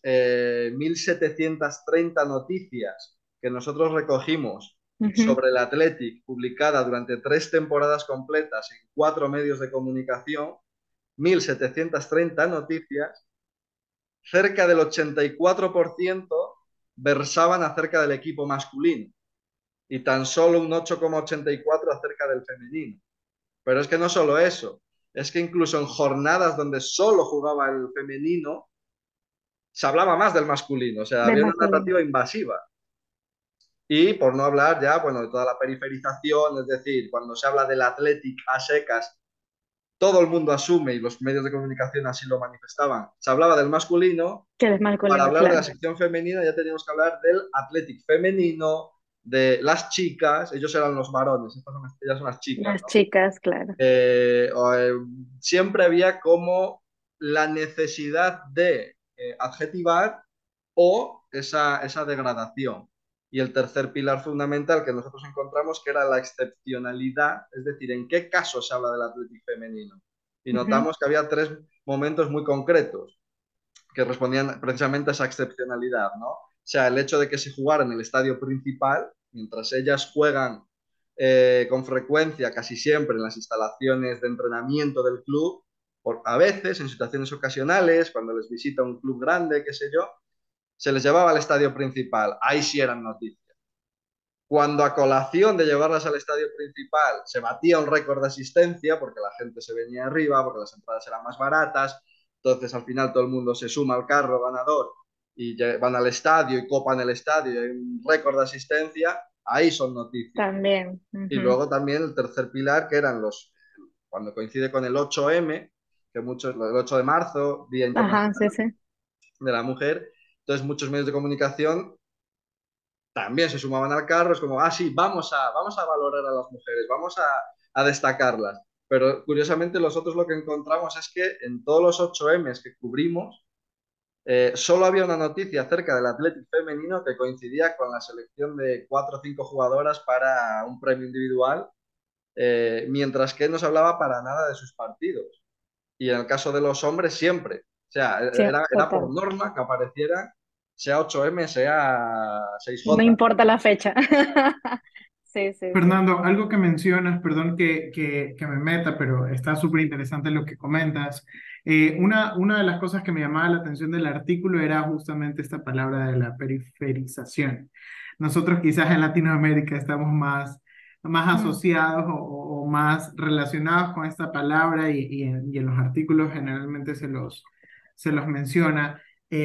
1.730 noticias que nosotros recogimos Ujú. sobre el Athletic, publicada durante 3 temporadas completas en 4 medios de comunicación, 1.730 noticias, cerca del 84% versaban acerca del equipo masculino y tan solo un 8,84% acerca del femenino. Pero es que no solo eso, es que incluso en jornadas donde solo jugaba el femenino, se hablaba más del masculino, o sea, Del había una masculino. narrativa invasiva. Y por no hablar ya, bueno, de toda la periferización, es decir, cuando se habla del Athletic a secas, todo el mundo asume, y los medios de comunicación así lo manifestaban, se hablaba del masculino. Que es Para masculino, hablar de la claro. sección femenina ya teníamos que hablar del Athletic femenino, de las chicas, ellos eran los varones, ellas son las chicas, Las ¿no? chicas, claro. Eh, siempre había como la necesidad de adjetivar o esa degradación. Y el tercer pilar fundamental que nosotros encontramos que era la excepcionalidad, es decir, en qué caso se habla del Athletic femenino. Y Ujú. notamos que había tres momentos muy concretos que respondían precisamente a esa excepcionalidad, ¿no? O sea, el hecho de que se jugara en el estadio principal, mientras ellas juegan con frecuencia, casi siempre, en las instalaciones de entrenamiento del club, a veces, en situaciones ocasionales, cuando les visita un club grande, qué sé yo, se les llevaba al estadio principal. Ahí sí eran noticias. Cuando a colación de llevarlas al estadio principal se batía un récord de asistencia, porque la gente se venía arriba, porque las entradas eran más baratas, entonces al final todo el mundo se suma al carro ganador y van al estadio y copan el estadio y hay un récord de asistencia, ahí son noticias. También. Y Ujú. luego también el tercer pilar, que eran cuando coincide con el 8M, que muchos, el 8 de marzo, Día Ajá, Internacional sí, sí. de la Mujer, entonces muchos medios de comunicación también se sumaban al carro, es como, sí, vamos a valorar a las mujeres, a destacarlas. Pero curiosamente nosotros lo que encontramos es que en todos los 8Ms que cubrimos, solo había una noticia acerca del Athletic femenino que coincidía con la selección de 4 o 5 jugadoras para un premio individual, mientras que no se hablaba para nada de sus partidos. Y en el caso de los hombres, siempre. O sea, Sí, era por total. norma que apareciera, sea 8M, sea No 6J. importa la fecha. Sí, sí, sí. Fernando, algo que mencionas, perdón que me meta, pero está súper interesante lo que comentas. Una de las cosas que me llamaba la atención del artículo era justamente esta palabra de la periferización. Nosotros quizás en Latinoamérica estamos más Mm. asociados o más relacionados con esta palabra y en los artículos generalmente se los menciona.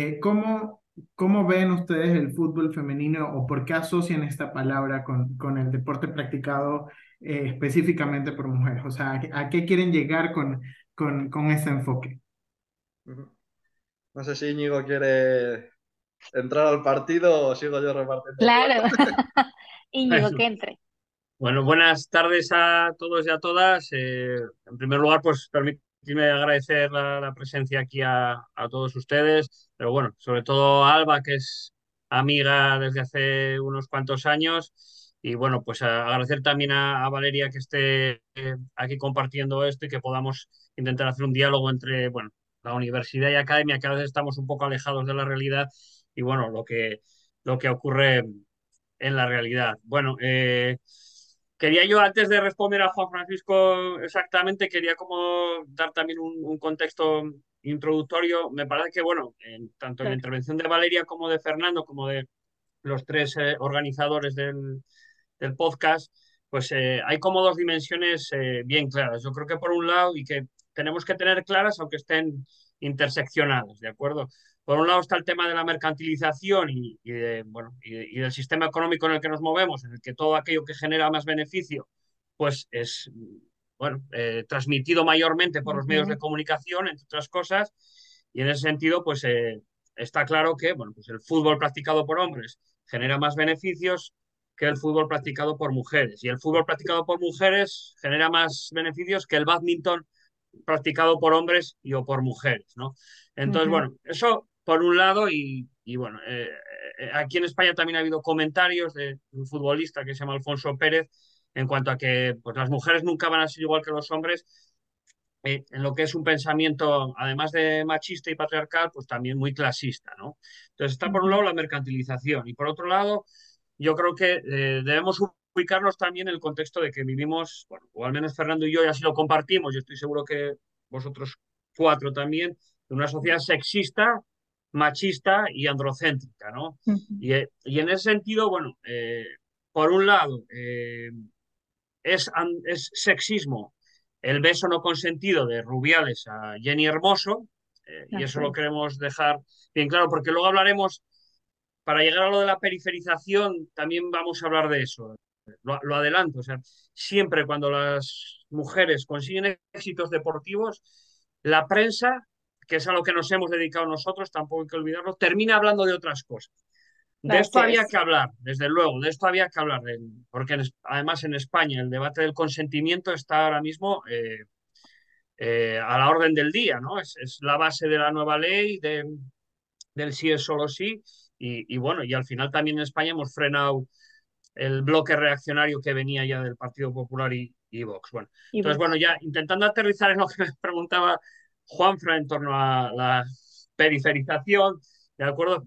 ¿Cómo ven ustedes el fútbol femenino o por qué asocian esta palabra con el deporte practicado específicamente por mujeres? O sea, ¿a qué quieren llegar con ese enfoque? No sé si Íñigo quiere entrar al partido o sigo yo repartiendo Claro. fuego. Íñigo, que entre. Bueno, buenas tardes a todos y a todas. En primer lugar, pues permíteme agradecer la presencia aquí a todos ustedes, pero bueno, sobre todo a Alba, que es amiga desde hace unos cuantos años, y bueno, pues agradecer también a Valeria que esté aquí compartiendo esto y que podamos intentar hacer un diálogo entre, bueno, la universidad y academia, que a veces estamos un poco alejados de la realidad, y bueno, lo que ocurre en la realidad. Bueno, quería yo, antes de responder a Juan Francisco exactamente, quería como dar también un contexto introductorio. Me parece que, bueno, tanto en la Claro. intervención de Valeria como de Fernando, como de los tres organizadores del podcast, pues hay como dos dimensiones bien claras. Yo creo que por un lado, y que tenemos que tener claras, aunque estén interseccionadas, ¿de acuerdo? Por un lado está el tema de la mercantilización bueno, y del sistema económico en el que nos movemos, en el que todo aquello que genera más beneficio, pues es, bueno, transmitido mayormente por los medios de Ujú. comunicación, entre otras cosas, y en ese sentido, pues está claro que, bueno, pues el fútbol practicado por hombres genera más beneficios que el fútbol practicado por mujeres. Y el fútbol practicado por mujeres genera más beneficios que el bádminton practicado por hombres y o por mujeres, ¿no? Entonces, Ujú. bueno, eso por un lado y bueno, aquí en España también ha habido comentarios de un futbolista que se llama Alfonso Pérez en cuanto a que pues, las mujeres nunca van a ser igual que los hombres en lo que es un pensamiento, además de machista y patriarcal, pues también muy clasista, ¿no? Entonces está por un Ujú. lado la mercantilización y por otro lado yo creo que debemos ubicarnos también en el contexto de que vivimos, bueno, o al menos Fernando y yo, y así lo compartimos, yo estoy seguro que vosotros cuatro también, de una sociedad sexista, machista y androcéntrica, ¿no? Ujú. Y en ese sentido, bueno, por un lado, es sexismo el beso no consentido de Rubiales a Jenny Hermoso, y eso Así lo es. queremos dejar bien claro, porque luego hablaremos, para llegar a lo de la periferización, también vamos a hablar de eso. Lo adelanto, o sea, siempre cuando las mujeres consiguen éxitos deportivos, la prensa, que es a lo que nos hemos dedicado nosotros, tampoco hay que olvidarlo, termina hablando de otras cosas. De esto Así había es. que hablar, desde luego, de esto había que hablar, porque además en España el debate del consentimiento está ahora mismo a la orden del día, ¿no? Es la base de la nueva ley del sí es solo sí, y bueno, y al final también en España hemos frenado el bloque reaccionario que venía ya del Partido Popular y Vox. Bueno, Y entonces, Vox. bueno, ya intentando aterrizar en lo que me preguntaba Juanfra en torno a la periferización, ¿de acuerdo?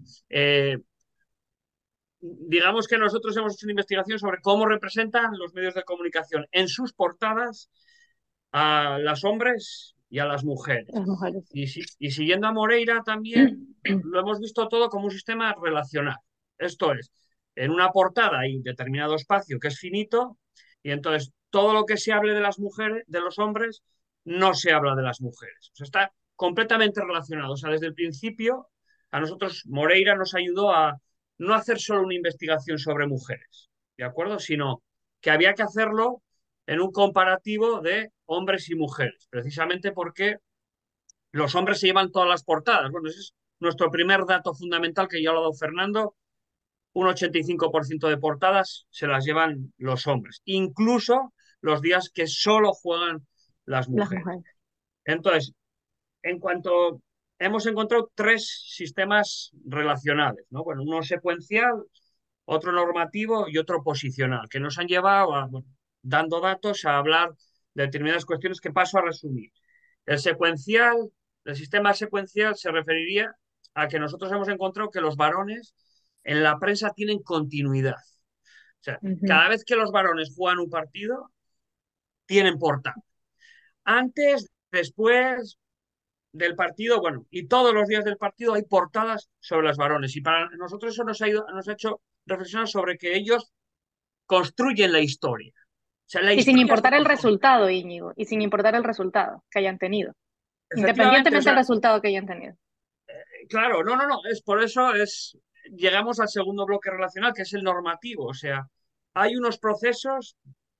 Digamos que nosotros hemos hecho una investigación sobre cómo representan los medios de comunicación en sus portadas a los hombres y a las mujeres. Las mujeres. Y siguiendo a Moreira también lo hemos visto todo como un sistema relacional. Esto es, en una portada hay un determinado espacio que es finito y entonces todo lo que se hable de las mujeres, de los hombres, no se habla de las mujeres. O sea, está completamente relacionado. O sea, desde el principio a nosotros Moreira nos ayudó a no hacer solo una investigación sobre mujeres, ¿de acuerdo? Sino que había que hacerlo en un comparativo de hombres y mujeres, precisamente porque los hombres se llevan todas las portadas. Bueno, ese es nuestro primer dato fundamental que ya lo ha dado Fernando. Un 85% de portadas se las llevan los hombres, incluso los días que solo juegan las Las mujeres. mujeres. Entonces, en cuanto hemos encontrado tres sistemas relacionales, ¿no? Bueno, uno secuencial, otro normativo y otro posicional, que nos han llevado a, bueno, dando datos a hablar de determinadas cuestiones que paso a resumir. El secuencial, el sistema secuencial se referiría a que nosotros hemos encontrado que los varones en la prensa tienen continuidad. O sea, Ujú. cada vez que los varones juegan un partido, tienen portada. Antes, después del partido, bueno, y todos los días del partido hay portadas sobre los varones. Y para nosotros eso nos ha hecho reflexionar sobre que ellos construyen la historia. O sea, la Y sin historia es de importar el los hombres. resultado, Íñigo, y sin importar el resultado que hayan tenido, Efectivamente, o independientemente del sea, resultado que hayan tenido. claro, no, es por eso llegamos al segundo bloque relacional, que es el normativo. O sea, hay unos procesos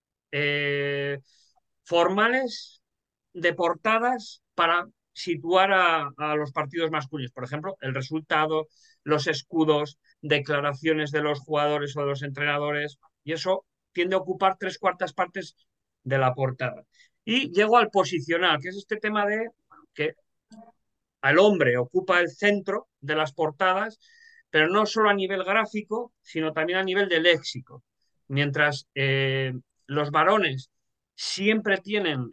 eh, formales de portadas para situar a los partidos masculinos. Por ejemplo, el resultado, los escudos, declaraciones de los jugadores o de los entrenadores, y eso tiende a ocupar tres cuartas partes de la portada. Y llego al posicional, que es este tema de que al hombre ocupa el centro de las portadas, pero no solo a nivel gráfico, sino también a nivel de léxico. Mientras los varones siempre tienen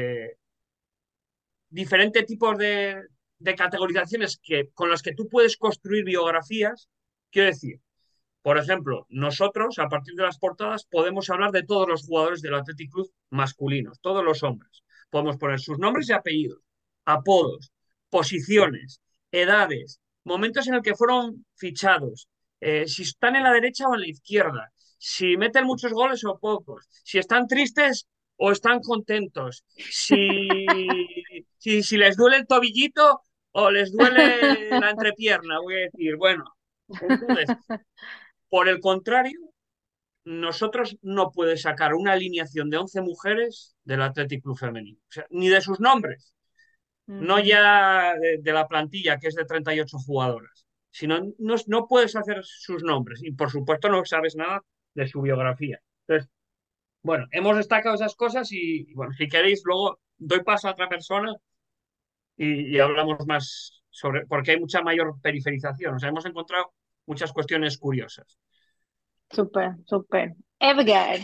diferentes tipos de categorizaciones con las que tú puedes construir biografías. Quiero decir, por ejemplo, nosotros, a partir de las portadas, podemos hablar de todos los jugadores del Athletic Club masculinos, todos los hombres. Podemos poner sus nombres y apellidos, apodos, posiciones, edades, momentos en el que fueron fichados, si están en la derecha o en la izquierda, si meten muchos goles o pocos, si están tristes o están contentos, si les duele el tobillito o les duele la entrepierna, voy a decir, bueno. Entonces, por el contrario, nosotros no puedes sacar una alineación de 11 mujeres del Athletic Club femenino, o sea, ni de sus nombres, no Ujú. ya de la plantilla, que es de 38 jugadoras, sino no puedes hacer sus nombres y por supuesto no sabes nada de su biografía. Entonces, bueno, hemos destacado esas cosas y bueno, si queréis, luego doy paso a otra persona y hablamos más sobre, porque hay mucha mayor periferización, o sea, hemos encontrado muchas cuestiones curiosas. Súper, súper. Edgar,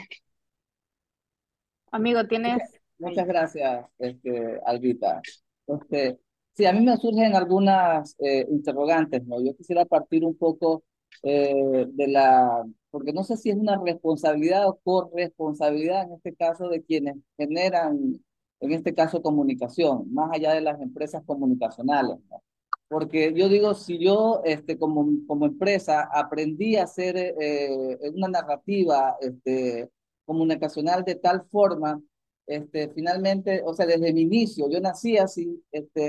amigo, tienes... Muchas gracias, Albita. Sí, a mí me surgen algunas interrogantes, ¿no? Yo quisiera partir un poco porque no sé si es una responsabilidad o corresponsabilidad en este caso de quienes generan, en este caso, comunicación, más allá de las empresas comunicacionales, ¿no? Porque yo digo, si yo como empresa aprendí a hacer una narrativa comunicacional de tal forma finalmente, o sea, desde mi inicio, yo nací así,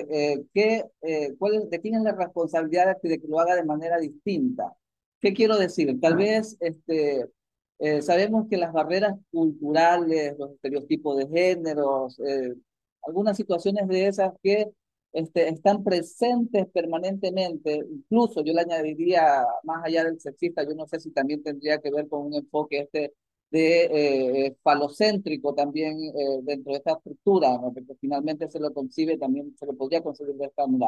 ¿de quién es la responsabilidad de que lo haga de manera distinta? ¿Qué quiero decir? Tal vez sabemos que las barreras culturales, los estereotipos de géneros, algunas situaciones de esas que están presentes permanentemente, incluso yo le añadiría, más allá del sexista, yo no sé si también tendría que ver con un enfoque falocéntrico también dentro de esta estructura, ¿no? Porque finalmente se lo concibe, también se lo podría concebir de esta mirada.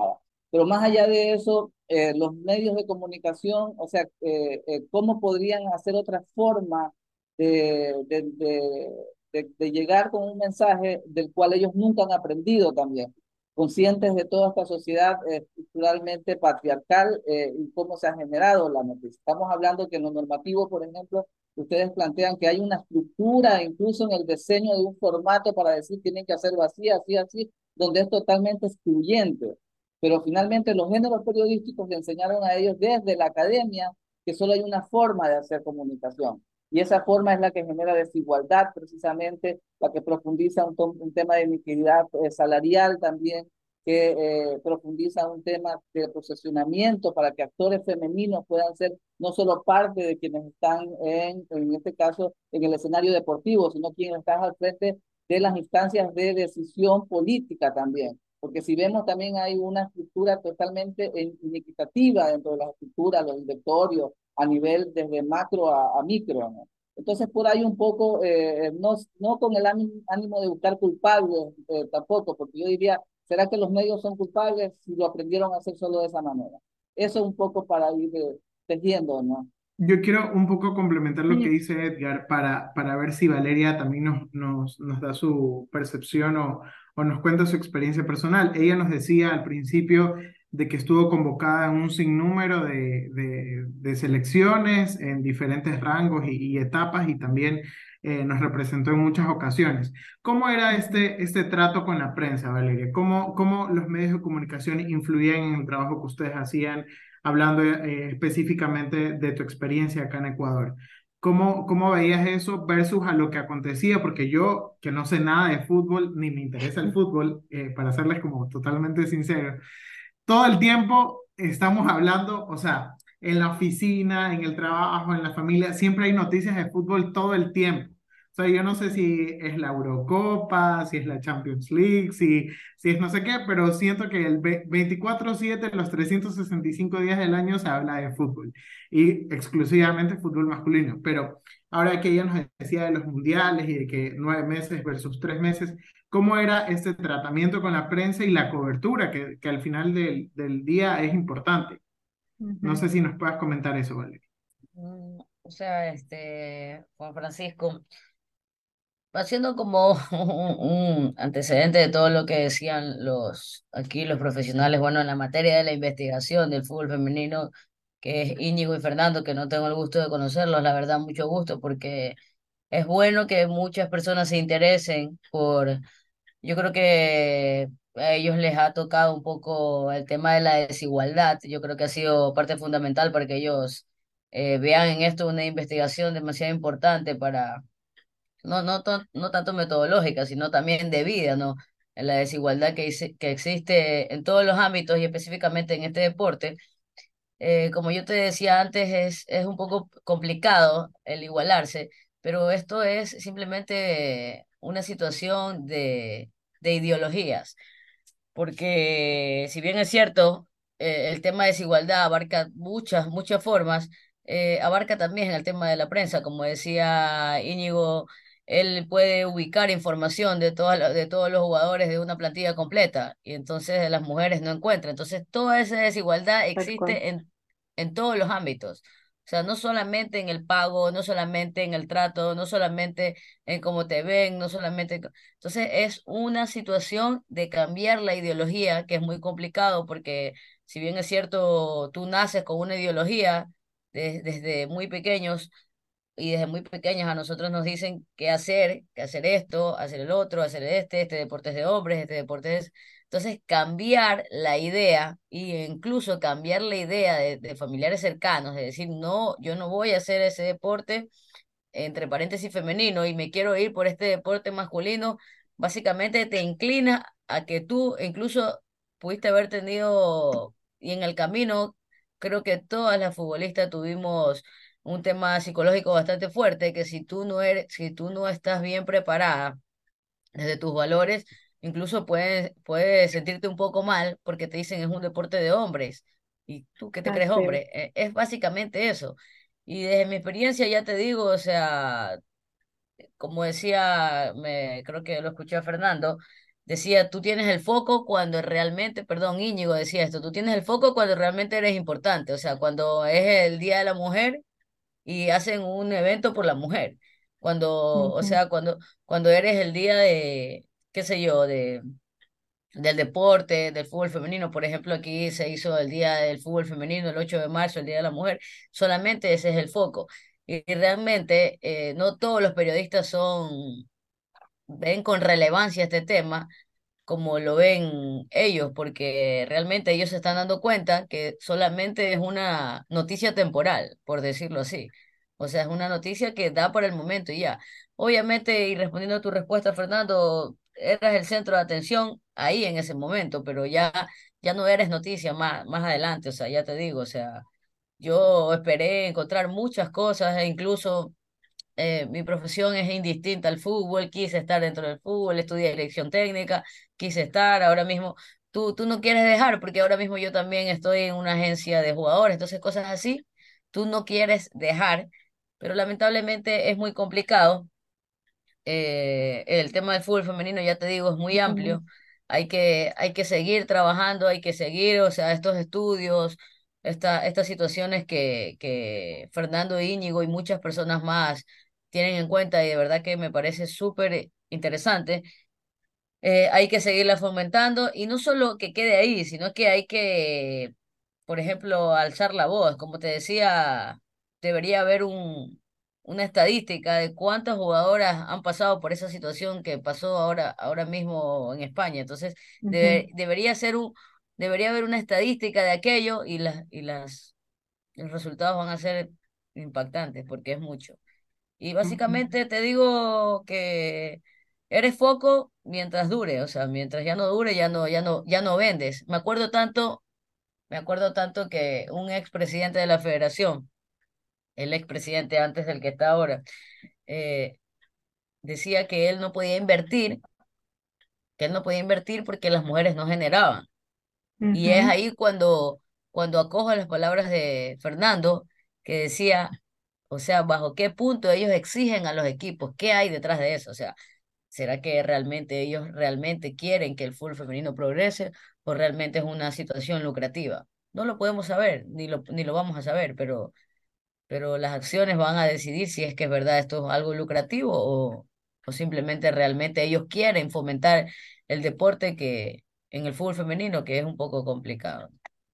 Pero más allá de eso, los medios de comunicación, o sea, ¿cómo podrían hacer otra forma de, de, de, de llegar con un mensaje del cual ellos nunca han aprendido también? Conscientes de toda esta sociedad estructuralmente patriarcal y cómo se ha generado la noticia. Estamos hablando que en lo normativo, por ejemplo, ustedes plantean que hay una estructura, incluso en el diseño de un formato para decir tienen que hacerlo así, así, así, donde es totalmente excluyente. Pero finalmente los géneros periodísticos le enseñaron a ellos desde la academia que solo hay una forma de hacer comunicación. Y esa forma es la que genera desigualdad, precisamente, la que profundiza un tema de inequidad salarial también, que profundiza un tema de posicionamiento para que actores femeninos puedan ser no solo parte de quienes están en este caso, en el escenario deportivo, sino quienes están al frente de las instancias de decisión política también. Porque si vemos también hay una estructura totalmente inequitativa dentro de las estructuras, los directorios, a nivel desde macro a micro, ¿no? Entonces, por ahí un poco, no con el ánimo de buscar culpables tampoco, porque yo diría, ¿será que los medios son culpables si lo aprendieron a hacer solo de esa manera? Eso es un poco para ir tejiendo, ¿no? Yo quiero un poco complementar lo que Sí. dice Edgar para ver si Valeria también nos da su percepción o nos cuenta su experiencia personal. Ella nos decía al principio de que estuvo convocada en un sinnúmero de selecciones en diferentes rangos y etapas y también nos representó en muchas ocasiones. ¿Cómo era Ujú. este trato con la prensa, Valeria? ¿Cómo los medios de comunicación influían en el trabajo que ustedes hacían? Hablando específicamente de tu experiencia acá en Ecuador. ¿Cómo veías eso versus a lo que acontecía? Porque yo, que no sé nada de fútbol, ni me interesa el fútbol, para serles como totalmente sincero, todo el tiempo estamos hablando, o sea, en la oficina, en el trabajo, en la familia, siempre hay noticias de fútbol todo el tiempo. O sea, yo no sé si es la Eurocopa, si es la Champions League, si es no sé qué, pero siento que el 24/7, los 365 días del año se habla de fútbol y exclusivamente fútbol masculino. Pero ahora que ella nos decía de los mundiales y de que 9 meses versus 3 meses, cómo era este tratamiento con la prensa y la cobertura, que al final del día es importante. No Ujú. sé si nos puedas comentar eso, Vale. O sea, Juan Francisco, haciendo como un antecedente de todo lo que decían aquí los profesionales, bueno, en la materia de la investigación del fútbol femenino, que es Íñigo y Fernando, que no tengo el gusto de conocerlos, la verdad, mucho gusto, porque es bueno que muchas personas se interesen yo creo que a ellos les ha tocado un poco el tema de la desigualdad. Yo creo que ha sido parte fundamental para que ellos vean en esto una investigación demasiado importante para, no tanto metodológica, sino también de vida, ¿no? En la desigualdad que existe en todos los ámbitos y específicamente en este deporte. Como yo te decía antes, es un poco complicado el igualarse, pero esto es simplemente una situación de ideologías, porque si bien es cierto, el tema de desigualdad abarca muchas formas, abarca también el tema de la prensa, como decía Íñigo, él puede ubicar información de todos los jugadores de una plantilla completa, y entonces las mujeres no encuentran. Entonces, toda esa desigualdad Tal cual. existe en todos los ámbitos. O sea, no solamente en el pago, no solamente en el trato, no solamente en cómo te ven, no solamente... Entonces es una situación de cambiar la ideología que es muy complicado porque si bien es cierto, tú naces con una ideología desde muy pequeños y desde muy pequeños a nosotros nos dicen qué hacer esto, hacer el otro, hacer este deporte es de hombres, este deporte es... Entonces cambiar la idea e incluso cambiar la idea de familiares cercanos, de decir, no, yo no voy a hacer ese deporte entre paréntesis femenino y me quiero ir por este deporte masculino, básicamente te inclina a que tú incluso pudiste haber tenido, y en el camino, creo que todas las futbolistas tuvimos un tema psicológico bastante fuerte, que si tú no estás bien preparada desde tus valores, incluso puedes sentirte un poco mal porque te dicen es un deporte de hombres. ¿Y tú qué te crees Así es. hombre? Es básicamente eso. Y desde mi experiencia ya te digo, o sea, como decía, creo que lo escuché a Fernando, decía, tú tienes el foco cuando realmente, perdón, Íñigo decía esto, tú tienes el foco cuando realmente eres importante, o sea, cuando es el Día de la Mujer y hacen un evento por la mujer, cuando, o Ujú, sea, cuando eres el día de, qué sé yo, del deporte, del fútbol femenino. Por ejemplo, aquí se hizo el Día del Fútbol Femenino, el 8 de marzo, el Día de la Mujer. Solamente ese es el foco. Y realmente no todos los periodistas ven con relevancia este tema como lo ven ellos, porque realmente ellos se están dando cuenta que solamente es una noticia temporal, por decirlo así. O sea, es una noticia que da por el momento y ya. Obviamente, y respondiendo a tu respuesta, Fernando, eras el centro de atención ahí en ese momento, pero ya no eres noticia más adelante, o sea, ya te digo, o sea, yo esperé encontrar muchas cosas e incluso mi profesión es indistinta al fútbol, quise estar dentro del fútbol, estudié dirección técnica, quise estar, ahora mismo tú no quieres dejar, porque ahora mismo yo también estoy en una agencia de jugadores, entonces cosas así, tú no quieres dejar, pero lamentablemente es muy complicado. El tema del fútbol femenino, ya te digo, es muy ujú, amplio. Hay que seguir trabajando, hay que seguir, o sea, estos estudios, estas situaciones que Fernando Íñigo y muchas personas más tienen en cuenta y de verdad que me parece súper interesante. Hay que seguirla fomentando y no solo que quede ahí, sino que hay que, por ejemplo, alzar la voz. Como te decía, debería haber una estadística de cuántas jugadoras han pasado por esa situación que pasó ahora mismo en España. Entonces, ujú, debería haber una estadística de aquello y los resultados van a ser impactantes porque es mucho. Y ujú, básicamente te digo que eres foco mientras dure, o sea, mientras ya no dure, ya no vendes. Me acuerdo tanto que un expresidente de la federación, el expresidente antes del que está ahora, eh, decía que él no podía invertir porque las mujeres no generaban. Y es ujú. ahí cuando acojo las palabras de Fernando, que decía, o sea, bajo qué punto ellos exigen a los equipos, qué hay detrás de eso, o sea, ¿será que realmente ellos realmente quieren que el fútbol femenino progrese o realmente es una situación lucrativa? No lo podemos saber, ni lo vamos a saber, pero las acciones van a decidir si es que es verdad esto es algo lucrativo o simplemente realmente ellos quieren fomentar el deporte que en el fútbol femenino, que es un poco complicado.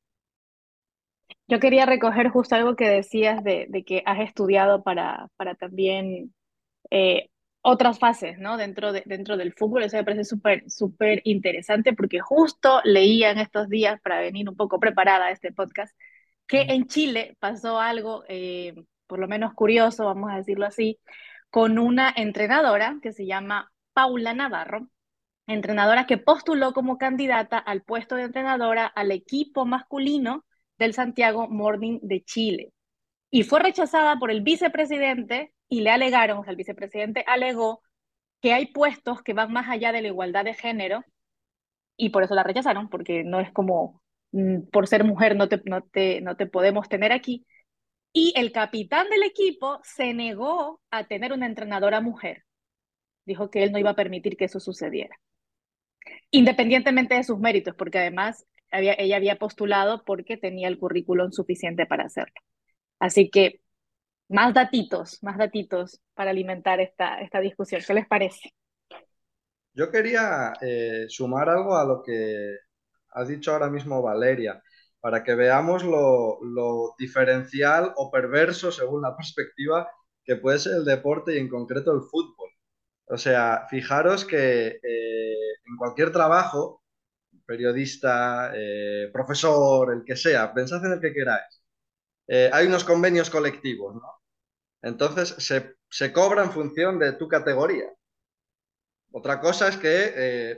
Yo quería recoger justo algo que decías de que has estudiado para también eh, otras fases, ¿no? Dentro del fútbol. Eso me parece súper, súper interesante porque justo leía en estos días, para venir un poco preparada a este podcast, que Mm. en Chile pasó algo, por lo menos curioso, vamos a decirlo así, con una entrenadora que se llama Paula Navarro, entrenadora que postuló como candidata al puesto de entrenadora al equipo masculino del Santiago Morning de Chile. Y fue rechazada por el vicepresidente y le alegaron, o sea, el vicepresidente alegó que hay puestos que van más allá de la igualdad de género y por eso la rechazaron, porque no es como por ser mujer no te podemos tener aquí. Y el capitán del equipo se negó a tener una entrenadora mujer. Dijo que él no iba a permitir que eso sucediera, independientemente de sus méritos, porque además ella había postulado porque tenía el currículum suficiente para hacerlo. Así que más datitos para alimentar esta discusión. ¿Qué les parece? Yo quería sumar algo a lo que ha dicho ahora mismo Valeria, para que veamos lo diferencial o perverso, según la perspectiva, que puede ser el deporte y en concreto el fútbol. O sea, fijaros que en cualquier trabajo, periodista, profesor, el que sea, pensad en el que queráis, hay unos convenios colectivos, ¿no? Entonces se cobra en función de tu categoría. Otra cosa es que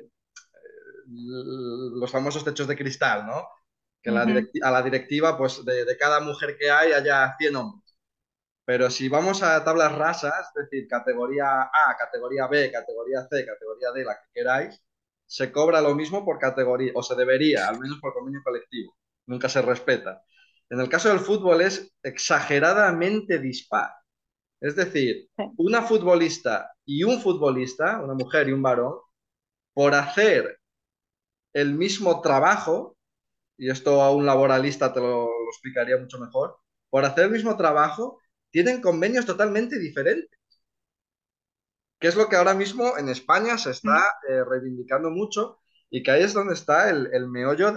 los famosos techos de cristal, ¿no? Que Ujú, a la directiva, pues de cada mujer que hay, haya 100 hombres. Pero si vamos a tablas rasas, es decir, categoría A, categoría B, categoría C, categoría D, la que queráis, se cobra lo mismo por categoría, o se debería, al menos por convenio colectivo. Nunca se respeta. En el caso del fútbol es exageradamente dispar. Es decir, sí. una futbolista y un futbolista, una mujer y un varón, por hacer el mismo trabajo, y esto a un laboralista te lo explicaría mucho mejor, por hacer el mismo trabajo tienen convenios totalmente diferentes, que es lo que ahora mismo en España se está Mm, reivindicando mucho y que ahí es donde está el meollo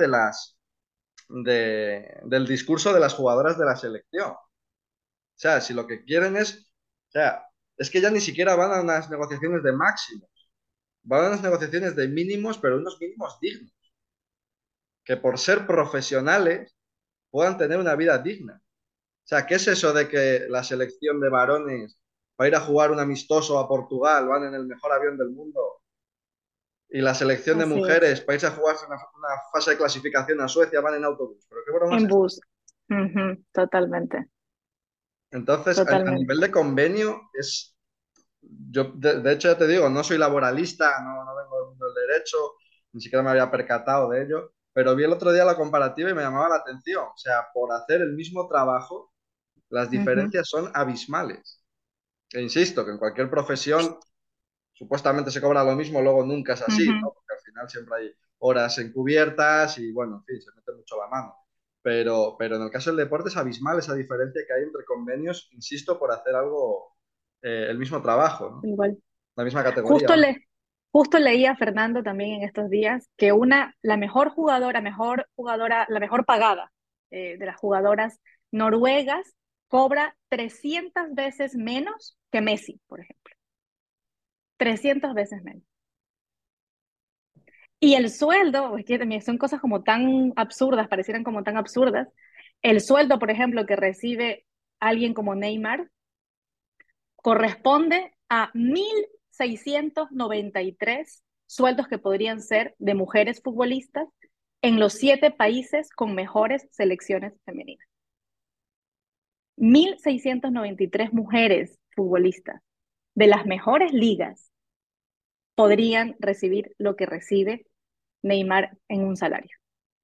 del discurso de las jugadoras de la selección. O sea, si lo que quieren o sea, es que ya ni siquiera van a unas negociaciones de máximos, van a unas negociaciones de mínimos, pero unos mínimos dignos, que por ser profesionales puedan tener una vida digna. O sea, ¿qué es eso de que la selección de varones va a ir a jugar un amistoso a Portugal, van en el mejor avión del mundo, y la selección de así es, mujeres para irse a jugarse una fase de clasificación a Suecia van en autobús? ¿Pero qué broma es en esta? bus. Ujú, totalmente, Entonces, a totalmente. nivel de convenio, yo de hecho ya te digo, no soy laboralista, no vengo del mundo del derecho, ni siquiera me había percatado de ello, pero vi el otro día la comparativa y me llamaba la atención. O sea, por hacer el mismo trabajo, las Ujú, diferencias son abismales. E insisto, que en cualquier profesión supuestamente se cobra lo mismo, luego nunca es así, ujú. ¿no? Porque al final siempre hay horas encubiertas y bueno, en fin, se mete mucho la mano. Pero en el caso del deporte es abismal esa diferencia que hay entre convenios, insisto, por hacer algo, el mismo trabajo, ¿no? Igual. La misma categoría, Justo vamos. le, justo leía a Fernando también en estos días que la mejor pagada de las jugadoras noruegas cobra 300 veces menos que Messi, por ejemplo. 300 veces menos. Y el sueldo, es que también son cosas como tan absurdas, parecieran como tan absurdas. El sueldo, por ejemplo, que recibe alguien como Neymar corresponde a 1.693 sueldos que podrían ser de mujeres futbolistas en los 7 países con mejores selecciones femeninas. 1.693 mujeres futbolistas de las mejores ligas podrían recibir lo que recibe Neymar en un salario.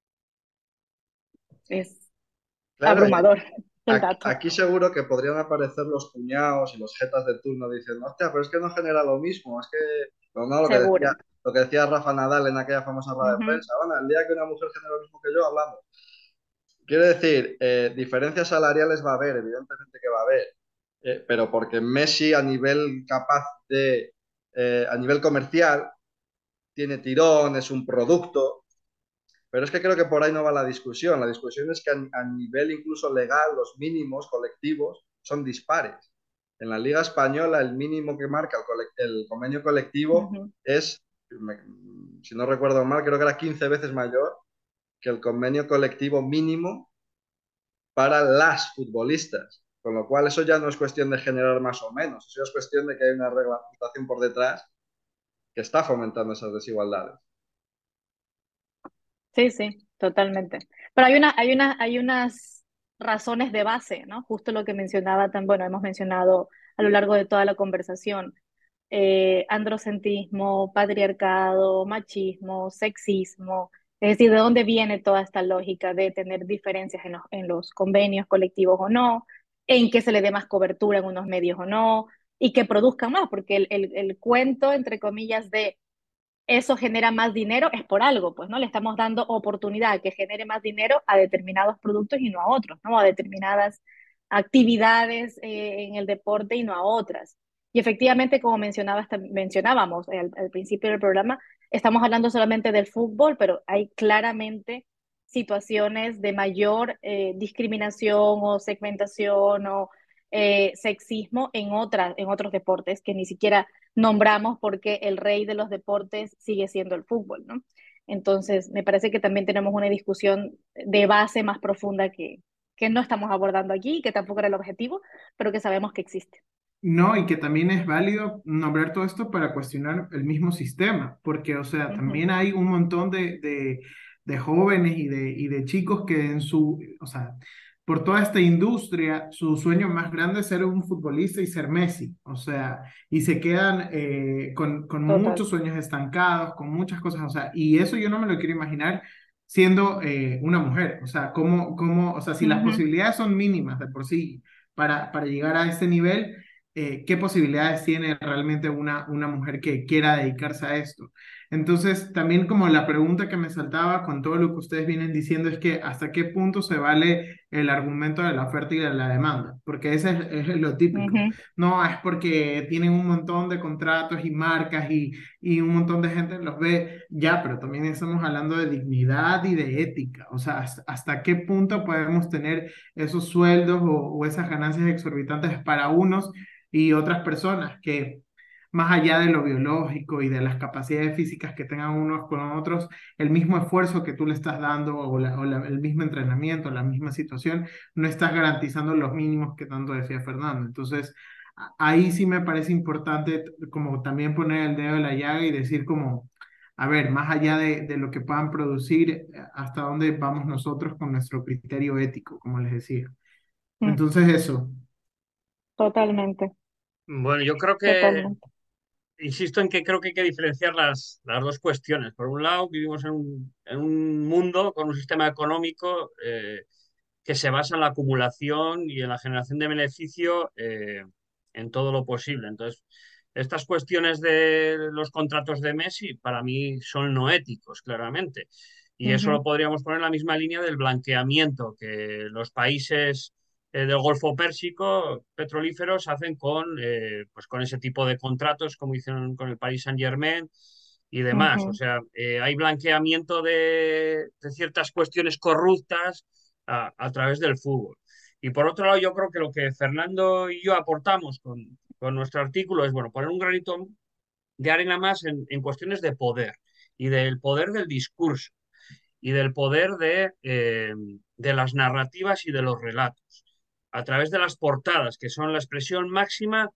Es Claro, abrumador el aquí, dato. aquí seguro que podrían aparecer los cuñados y los jetas de turno diciendo, hostia, pero es que no genera lo mismo, es que, no, no, Seguro. lo que decía Rafa Nadal en aquella famosa rueda de Ujú, prensa, bueno, el día que una mujer genera lo mismo que yo, hablamos. Quiero decir, diferencias salariales va a haber, evidentemente que va a haber, pero porque Messi a nivel capaz a nivel comercial, tiene tirón, es un producto, pero es que creo que por ahí no va la discusión es que a nivel incluso legal los mínimos colectivos son dispares. En la Liga Española el mínimo que marca el convenio colectivo ujú. es, si no recuerdo mal, creo que era 15 veces mayor que el convenio colectivo mínimo para las futbolistas. Con lo cual eso ya no es cuestión de generar más o menos, eso es cuestión de que hay una reglamentación por detrás que está fomentando esas desigualdades. Sí, sí, totalmente. Pero hay unas razones de base, ¿no? Justo lo que mencionaba tan, bueno, hemos mencionado a lo largo de toda la conversación. Androcentrismo, patriarcado, machismo, sexismo. Es decir, ¿de dónde viene toda esta lógica de tener diferencias en los convenios colectivos o no? En que se le dé más cobertura en unos medios o no, y que produzcan más, porque el cuento, entre comillas, de eso genera más dinero, es por algo, pues, ¿no? Le estamos dando oportunidad a que genere más dinero a determinados productos y no a otros, ¿no? A determinadas actividades en el deporte y no a otras. Y efectivamente, como mencionábamos al principio del programa, estamos hablando solamente del fútbol, pero hay claramente situaciones de mayor discriminación o segmentación o sexismo en otros deportes que ni siquiera nombramos porque el rey de los deportes sigue siendo el fútbol, ¿no? Entonces, me parece que también tenemos una discusión de base más profunda que no estamos abordando aquí, que tampoco era el objetivo, pero que sabemos que existe. No, y que también es válido nombrar todo esto para cuestionar el mismo sistema, porque, o sea, Ujú, también hay un montón de jóvenes y de chicos que o sea, por toda esta industria, su sueño más grande es ser un futbolista y ser Messi, o sea, y se quedan con total. muchos sueños estancados, con muchas cosas, o sea, y eso yo no me lo quiero imaginar siendo una mujer, o sea, o sea, si las Ujú, posibilidades son mínimas de por sí para llegar a este nivel, qué posibilidades tiene realmente una mujer que quiera dedicarse a esto. Entonces, también como la pregunta que me saltaba con todo lo que ustedes vienen diciendo es que hasta qué punto se vale el argumento de la oferta y de la demanda, porque ese es lo típico. Ujú, No, es porque tienen un montón de contratos y marcas y un montón de gente los ve, ya, pero también estamos hablando de dignidad y de ética. O sea, hasta qué punto podemos tener esos sueldos o esas ganancias exorbitantes para unos y otras personas que más allá de lo biológico y de las capacidades físicas que tengan unos con otros, el mismo esfuerzo que tú le estás dando el mismo entrenamiento, la misma situación, no estás garantizando los mínimos que tanto decía Fernando. Entonces, ahí sí me parece importante como también poner el dedo en la llaga y decir como, a ver, más allá de lo que puedan producir, hasta dónde vamos nosotros con nuestro criterio ético, como les decía. mm, Entonces, eso. totalmente, Bueno, yo creo que totalmente. insisto en que creo que hay que diferenciar las dos cuestiones. Por un lado, vivimos en un mundo con un sistema económico que se basa en la acumulación y en la generación de beneficio en todo lo posible. Entonces, estas cuestiones de los contratos de Messi para mí son no éticos, claramente. Y eso lo Ujú, podríamos poner en la misma línea del blanqueamiento que los países del Golfo Pérsico petrolíferos hacen pues con ese tipo de contratos, como hicieron con el Paris Saint-Germain y demás. O ujú, sea, hay blanqueamiento de ciertas cuestiones corruptas a través del fútbol. Y por otro lado, yo creo que lo que Fernando y yo aportamos con nuestro artículo es, bueno, poner un granito de arena más en cuestiones de poder y del poder del discurso y del poder de las narrativas y de los relatos, a través de las portadas, que son la expresión máxima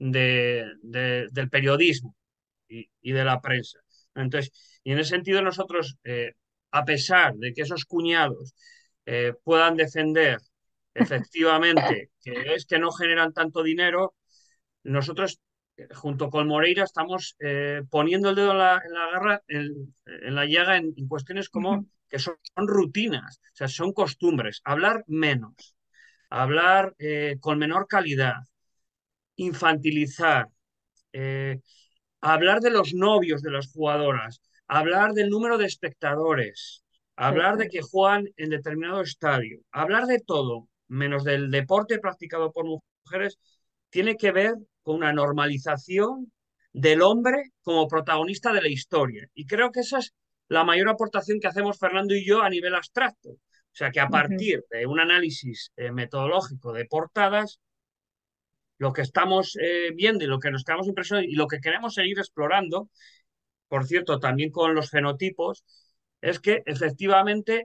del periodismo y de la prensa. Entonces, y en ese sentido nosotros, a pesar de que esos cuñados puedan defender efectivamente que es que no generan tanto dinero, nosotros, junto con Moreira, estamos poniendo el dedo en la garra, en la llaga, en cuestiones como ujú, que son rutinas, o sea, son costumbres. Hablar menos, hablar con menor calidad, infantilizar, eh, hablar de los novios de las jugadoras, hablar del número de espectadores, sí, hablar sí. de que juegan en determinado estadio, hablar de todo, menos del deporte practicado por mujeres, tiene que ver con una normalización del hombre como protagonista de la historia. Y creo que esa es la mayor aportación que hacemos Fernando y yo a nivel abstracto. O sea que a Ujú, partir de un análisis metodológico de portadas, lo que estamos viendo y lo que nos quedamos impresionados y lo que queremos seguir explorando, por cierto, también con los fenotipos, es que efectivamente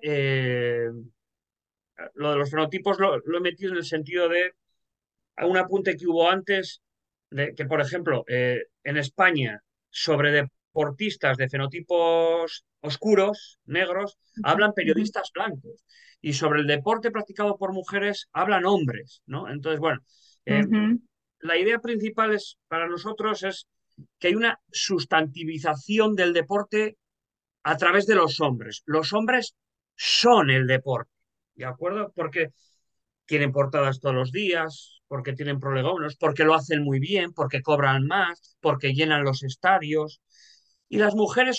lo de los fenotipos lo he metido en el sentido de un apunte que hubo antes, de que, por ejemplo, en España, sobre deportistas de fenotipos oscuros, negros, ujú, hablan ujú, periodistas blancos. Y sobre el deporte practicado por mujeres, hablan hombres, ¿no? Entonces, bueno, eh, ujú, la idea principal para nosotros es que hay una sustantivización del deporte a través de los hombres. Los hombres son el deporte, ¿de acuerdo? Porque tienen portadas todos los días, porque tienen prolegómenos, porque lo hacen muy bien, porque cobran más, porque llenan los estadios. Y las mujeres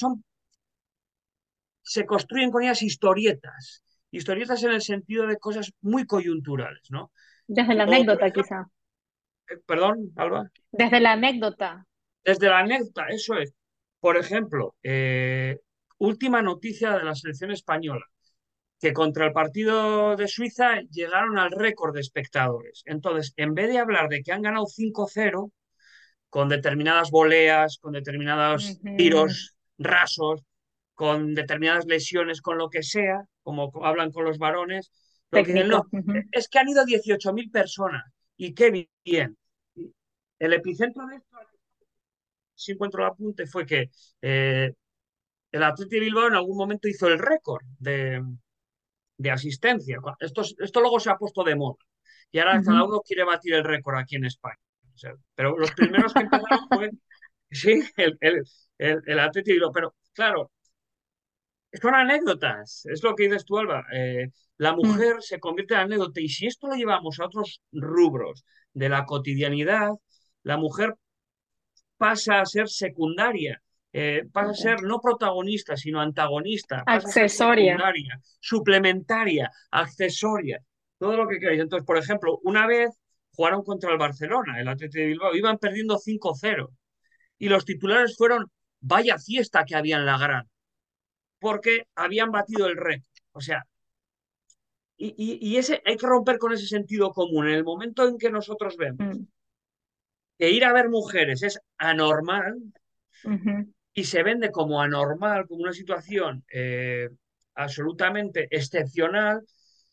se construyen con ellas historietas, historietas en el sentido de cosas muy coyunturales, ¿no? desde la Como, por anécdota, ejemplo, quizá. perdón, Alba. Desde la anécdota. Desde la anécdota, eso es. Por ejemplo, última noticia de la selección española, que contra el partido de Suiza llegaron al récord de espectadores. Entonces, en vez de hablar de que han ganado 5-0 con determinadas voleas, con determinados Ujú, tiros rasos, con determinadas lesiones, con lo que sea, como hablan con los varones, lo que dicen, no, técnico. Ujú, es que han ido 18.000 personas y qué bien. El epicentro de esto, si encuentro el apunte, fue que el Athletic de Bilbao en algún momento hizo el récord de asistencia. Esto luego se ha puesto de moda y ahora cada ujú. uno quiere batir el récord aquí en España. O sea, pero los primeros que empezaron fue, sí, el Athletic de Bilbao. Pero claro, son anécdotas, es lo que dices tú, Alba. La Mm, mujer se convierte en anécdota y si esto lo llevamos a otros rubros de la cotidianidad, la mujer pasa a ser secundaria pasa a Ok. ser no protagonista, sino antagonista, pasa a ser Accesoria. secundaria, suplementaria, accesoria, todo lo que queráis. Entonces, por ejemplo, una vez jugaron contra el Barcelona, el Athletic de Bilbao, iban perdiendo 5-0 y los titulares fueron: vaya fiesta que había en la grada, porque habían batido el récord. O sea, y ese, hay que romper con ese sentido común. En el momento en que nosotros vemos Mm, que ir a ver mujeres es anormal ujú. y se vende como anormal, como una situación absolutamente excepcional,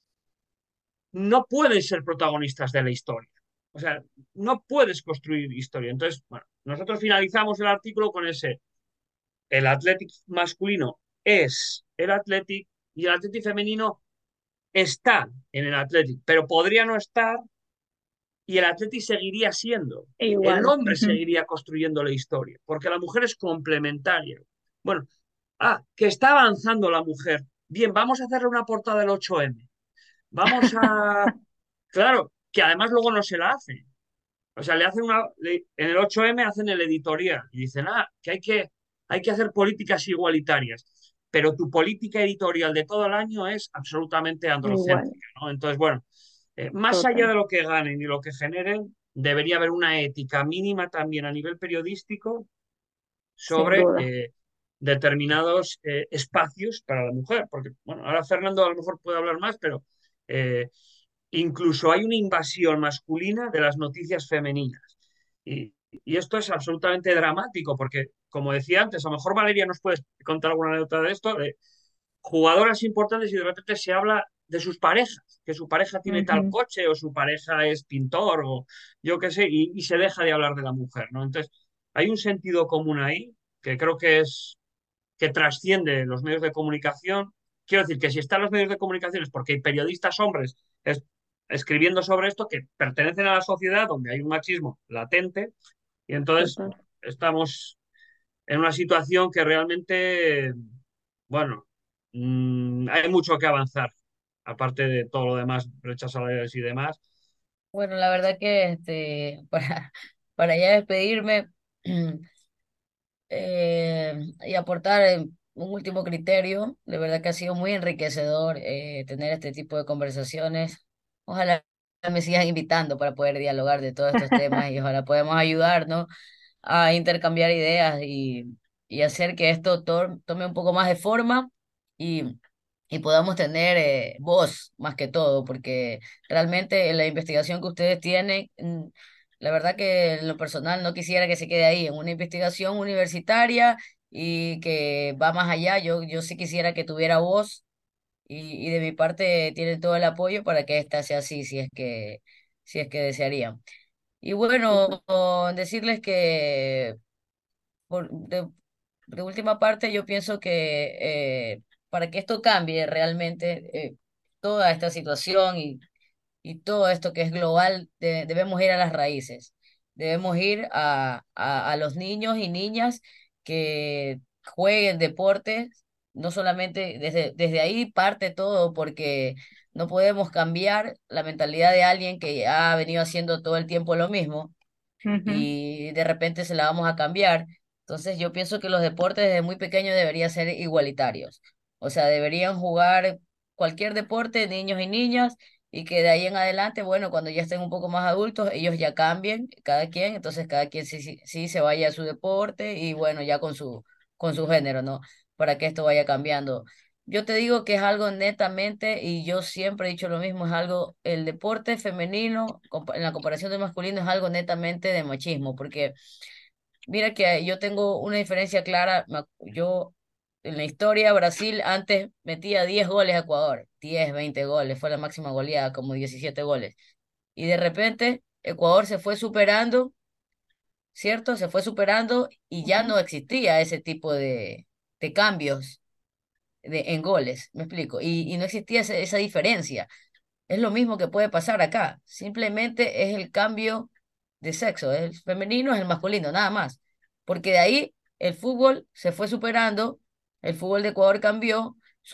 no pueden ser protagonistas de la historia. O sea, no puedes construir historia. Entonces, bueno, nosotros finalizamos el artículo con ese: el Athletic masculino es el Athletic y el Athletic femenino está en el Athletic, pero podría no estar y el Athletic seguiría siendo. El Igual. hombre Ujú. seguiría construyendo la historia, porque la mujer es complementaria. Bueno, que está avanzando la mujer. Bien, vamos a hacerle una portada del 8M. Vamos a... Claro, que además luego no se la hace. O sea, le hacen en el 8M hacen el editorial y dicen, que hay que hacer políticas igualitarias. Pero tu política editorial de todo el año es absolutamente Igual. androcéntrica, ¿no? Entonces, bueno, más allá Total. de lo que ganen y lo que generen, debería haber una ética mínima también a nivel periodístico Sin sobre duda. determinados espacios para la mujer. Porque, bueno, ahora Fernando a lo mejor puede hablar más, pero eh, incluso hay una invasión masculina de las noticias femeninas. Y esto es absolutamente dramático, porque, como decía antes, a lo mejor Valeria nos puede contar alguna anécdota de esto, de jugadoras importantes y de repente se habla de sus parejas, que su pareja tiene tal Ujú. coche o su pareja es pintor o yo qué sé, y se deja de hablar de la mujer, ¿no? Entonces, hay un sentido común ahí que creo que trasciende los medios de comunicación. Quiero decir que si están los medios de comunicación es porque hay periodistas hombres escribiendo sobre esto que pertenecen a la sociedad donde hay un machismo latente y entonces Total. estamos en una situación que realmente, bueno, hay mucho que avanzar, aparte de todo lo demás, brechas salariales y demás. Bueno, la verdad que para ya despedirme y aportar un último criterio, de verdad que ha sido muy enriquecedor tener este tipo de conversaciones. Ojalá me sigan invitando para poder dialogar de todos estos temas y ojalá podamos ayudarnos a intercambiar ideas y hacer que esto tome un poco más de forma y, y podamos tener voz más que todo, porque realmente la investigación que ustedes tienen, la verdad que en lo personal no quisiera que se quede ahí, en una investigación universitaria y que va más allá. Yo sí quisiera que tuviera voz y de mi parte tienen todo el apoyo para que esta sea así, si es que desearían. Y Súper. bueno, decirles que por, de última parte yo pienso que para que esto cambie realmente toda esta situación y todo esto que es global, debemos ir a las raíces, debemos ir a los niños y niñas que jueguen deportes, no solamente desde ahí parte todo, porque no podemos cambiar la mentalidad de alguien que ha venido haciendo todo el tiempo lo mismo Ujú. y de repente se la vamos a cambiar. Entonces yo pienso que los deportes desde muy pequeños deberían ser igualitarios. O sea, deberían jugar cualquier deporte, niños y niñas, y que de ahí en adelante, bueno, cuando ya estén un poco más adultos, ellos ya cambien, cada quien, entonces cada quien sí se vaya a su deporte y bueno, ya con su género, ¿no? Para que esto vaya cambiando. Yo te digo que es algo netamente, y yo siempre he dicho lo mismo, es algo, el deporte femenino en la comparación del masculino es algo netamente de machismo, porque mira que yo tengo una diferencia clara, yo en la historia Brasil antes metía 10 goles a Ecuador, 10 20 goles, fue la máxima goleada, como 17 goles, y de repente Ecuador se fue superando, ¿cierto? Se fue superando y ya Ujú. no existía ese tipo de cambios en goles, me explico, y no existía esa diferencia. Es lo mismo que puede pasar acá. Simplemente es el cambio de sexo. El femenino es el masculino, nada más. Porque de ahí el fútbol se fue superando, el fútbol de Ecuador cambió,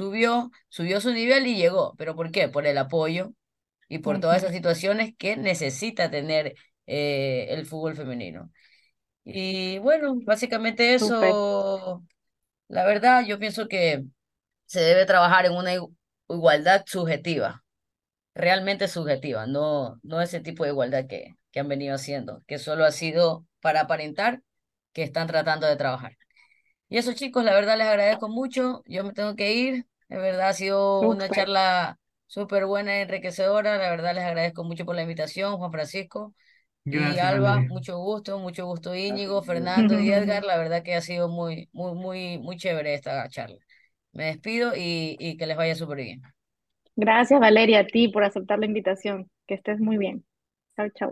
subió su nivel y llegó. ¿Pero por qué? Por el apoyo y por todas Ujú. esas situaciones que necesita tener el fútbol femenino. Y bueno, básicamente Súper. eso, la verdad, yo pienso que se debe trabajar en una igualdad subjetiva, realmente subjetiva, no ese tipo de igualdad que han venido haciendo, que solo ha sido para aparentar que están tratando de trabajar. Y eso, chicos, la verdad les agradezco mucho. Yo me tengo que ir. De verdad ha sido una Súper. charla súper buena y enriquecedora. La verdad les agradezco mucho por la invitación, Juan Francisco y Gracias, Alba. Valeria. Mucho gusto, Íñigo, Fernando y Edgar. La verdad que ha sido muy chévere esta charla. Me despido y que les vaya súper bien. Gracias, Valeria, a ti por aceptar la invitación. Que estés muy bien. Chao, chao.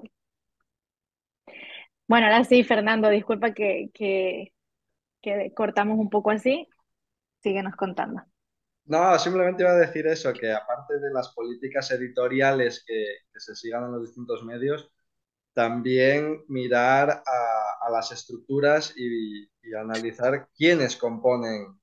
Bueno, ahora sí, Fernando, disculpa que cortamos un poco así. Síguenos contando. No, simplemente iba a decir eso, que aparte de las políticas editoriales que se sigan en los distintos medios, también mirar a las estructuras y analizar quiénes componen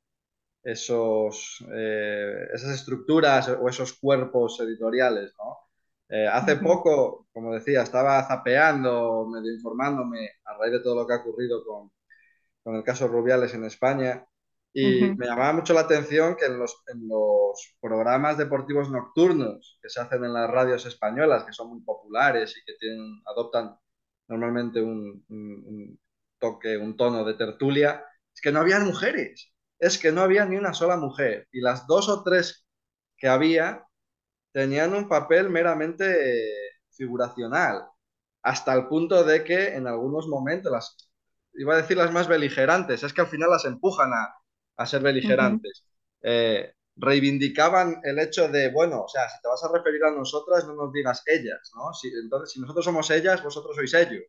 esas estructuras o esos cuerpos editoriales, ¿no? Hace Ujú, poco, como decía, estaba zapeando, medio informándome a raíz de todo lo que ha ocurrido con el caso Rubiales en España. Y ujú, me llamaba mucho la atención que en los programas deportivos nocturnos que se hacen en las radios españolas, que son muy populares y que adoptan normalmente un toque, un tono de tertulia, es que no había mujeres. Es que no había ni una sola mujer. Y las dos o tres que había tenían un papel meramente figuracional, hasta el punto de que en algunos momentos, iba a decir las más beligerantes, es que al final las empujan a ser ujú, beligerantes, reivindicaban el hecho de, bueno, o sea, si te vas a referir a nosotras, no nos digas ellas, ¿no? Entonces, si nosotros somos ellas, vosotros sois ellos.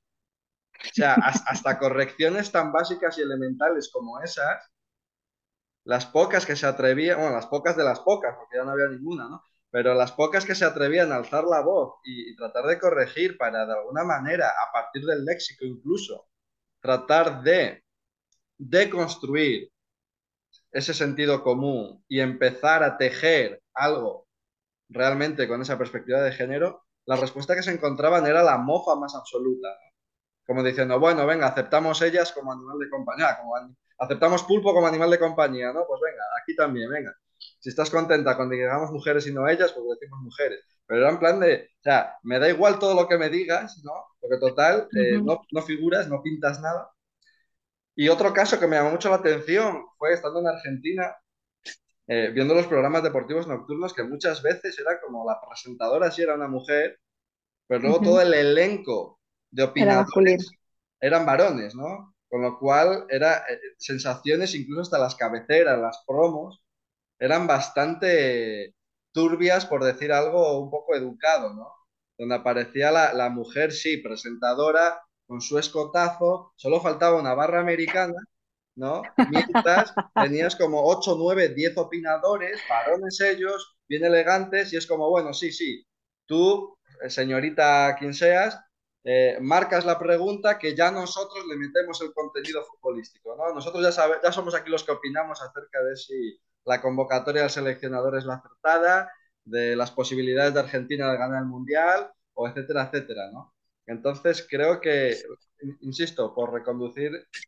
O sea, hasta correcciones tan básicas y elementales como esas, las pocas que se atrevían, bueno, las pocas de las pocas, porque ya no había ninguna, ¿no? Pero las pocas que se atrevían a alzar la voz y tratar de corregir para, de alguna manera, a partir del léxico incluso, tratar de deconstruir ese sentido común y empezar a tejer algo realmente con esa perspectiva de género, la respuesta que se encontraban era la mofa más absoluta, como diciendo, bueno, venga, aceptamos ellas como animal de compañía, aceptamos pulpo como animal de compañía, ¿no? Pues venga, aquí también, venga. Si estás contenta con que digamos mujeres y no ellas, pues decimos mujeres. Pero era en plan de, o sea, me da igual todo lo que me digas, ¿no? Porque total, ujú. no figuras, no pintas nada. Y otro caso que me llamó mucho la atención fue estando en Argentina, viendo los programas deportivos nocturnos, que muchas veces era como la presentadora si era una mujer, pero luego todo Ujú. el elenco de Era masculino. opinadores eran varones, ¿no? Con lo cual era sensaciones, incluso hasta las cabeceras, las promos, eran bastante turbias, por decir algo un poco educado, ¿no? Donde aparecía la mujer, sí, presentadora, con su escotazo, solo faltaba una barra americana, ¿no? Mientras tenías como 8 9 10 opinadores, varones ellos, bien elegantes, y es como, bueno, sí, sí, tú, señorita quien seas, marcas la pregunta que ya nosotros le metemos el contenido futbolístico, ¿no? Nosotros ya somos aquí los que opinamos acerca de si la convocatoria del seleccionador es la acertada, de las posibilidades de Argentina de ganar el Mundial, o etcétera, etcétera, ¿no? Entonces creo que, insisto, por reconducir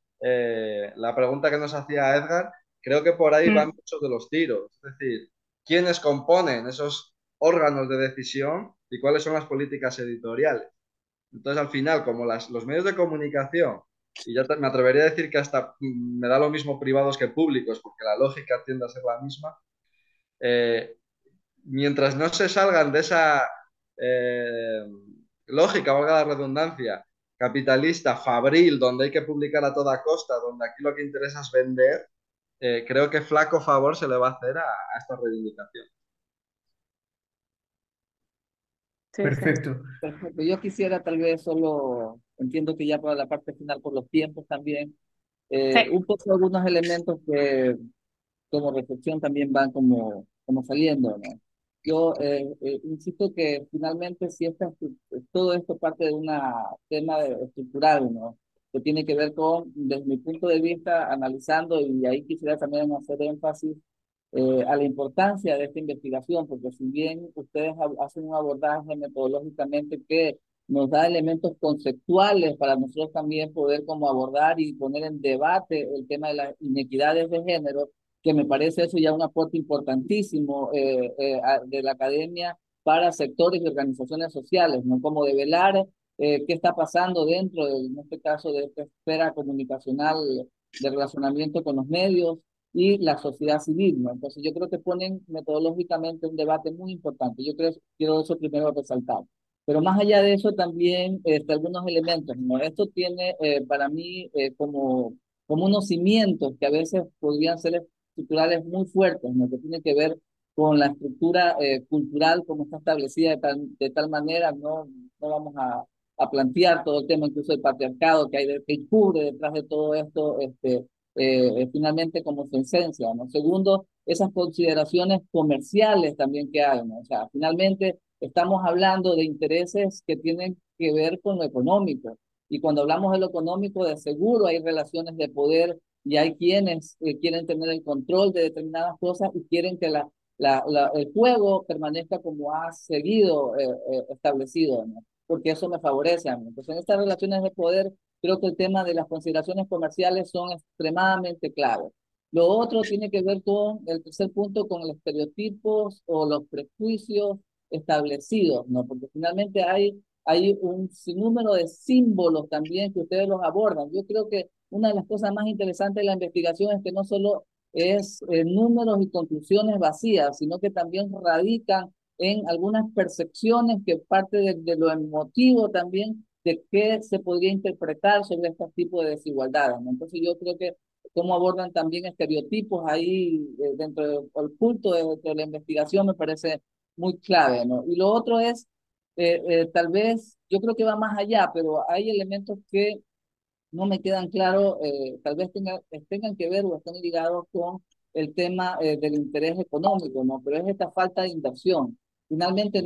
la pregunta que nos hacía Edgar, creo que por ahí van Mm, muchos de los tiros. Es decir, ¿quiénes componen esos órganos de decisión y cuáles son las políticas editoriales? Entonces, al final, como los medios de comunicación, y ya me atrevería a decir que hasta me da lo mismo privados que públicos, porque la lógica tiende a ser la misma, eh, mientras no se salgan de esa eh, lógica, valga la redundancia, capitalista, fabril, donde hay que publicar a toda costa, donde aquí lo que interesa es vender, creo que flaco favor se le va a hacer a esta reivindicación. sí, sí. Perfecto. Perfecto. Yo quisiera tal vez solo, entiendo que ya para la parte final por los tiempos también, Sí. un poco algunos elementos que como reflexión también van como saliendo, ¿no? Yo insisto que finalmente si todo esto parte de un tema estructural, ¿no? Que tiene que ver con, desde mi punto de vista, analizando, y ahí quisiera también hacer énfasis a la importancia de esta investigación, porque si bien ustedes hacen un abordaje metodológicamente que nos da elementos conceptuales para nosotros también poder como abordar y poner en debate el tema de las inequidades de género, que me parece eso ya un aporte importantísimo de la academia para sectores y organizaciones sociales, ¿no? Como develar qué está pasando dentro, en este caso, de esta esfera comunicacional de relacionamiento con los medios y la sociedad civil, ¿no? Entonces yo creo que ponen metodológicamente un debate muy importante. Yo creo, quiero eso primero resaltar. Pero más allá de eso también algunos elementos, ¿no? Esto tiene para mí como unos cimientos que a veces podrían ser estructurales muy fuertes, ¿no? Que tienen que ver con la estructura cultural como está establecida de tal manera, no vamos a plantear todo el tema, incluso el patriarcado que hay que cubre detrás de todo esto, finalmente como su esencia, ¿no? Segundo, esas consideraciones comerciales también que hay, ¿no? O sea, finalmente estamos hablando de intereses que tienen que ver con lo económico. Y cuando hablamos de lo económico, de seguro hay relaciones de poder y hay quienes quieren tener el control de determinadas cosas y quieren que el juego permanezca como ha seguido establecido, ¿no? Porque eso me favorece a mí. Entonces, en estas relaciones de poder, creo que el tema de las consideraciones comerciales son extremadamente claves. Lo otro tiene que ver con el tercer punto, con los estereotipos o los prejuicios establecidos, ¿no? Porque finalmente hay un sinnúmero de símbolos también que ustedes los abordan. Yo creo que una de las cosas más interesantes de la investigación es que no solo es números y conclusiones vacías, sino que también radican en algunas percepciones que parte de lo emotivo también de qué se podría interpretar sobre este tipo de desigualdades, ¿no? Entonces yo creo que cómo abordan también estereotipos ahí dentro del culto, dentro de la investigación, me parece muy clave, ¿no? Y lo otro es, tal vez, yo creo que va más allá, pero hay elementos que no me quedan claros, tal vez tengan que ver o estén ligados con el tema del interés económico, ¿no? Pero es esta falta de inversión. Finalmente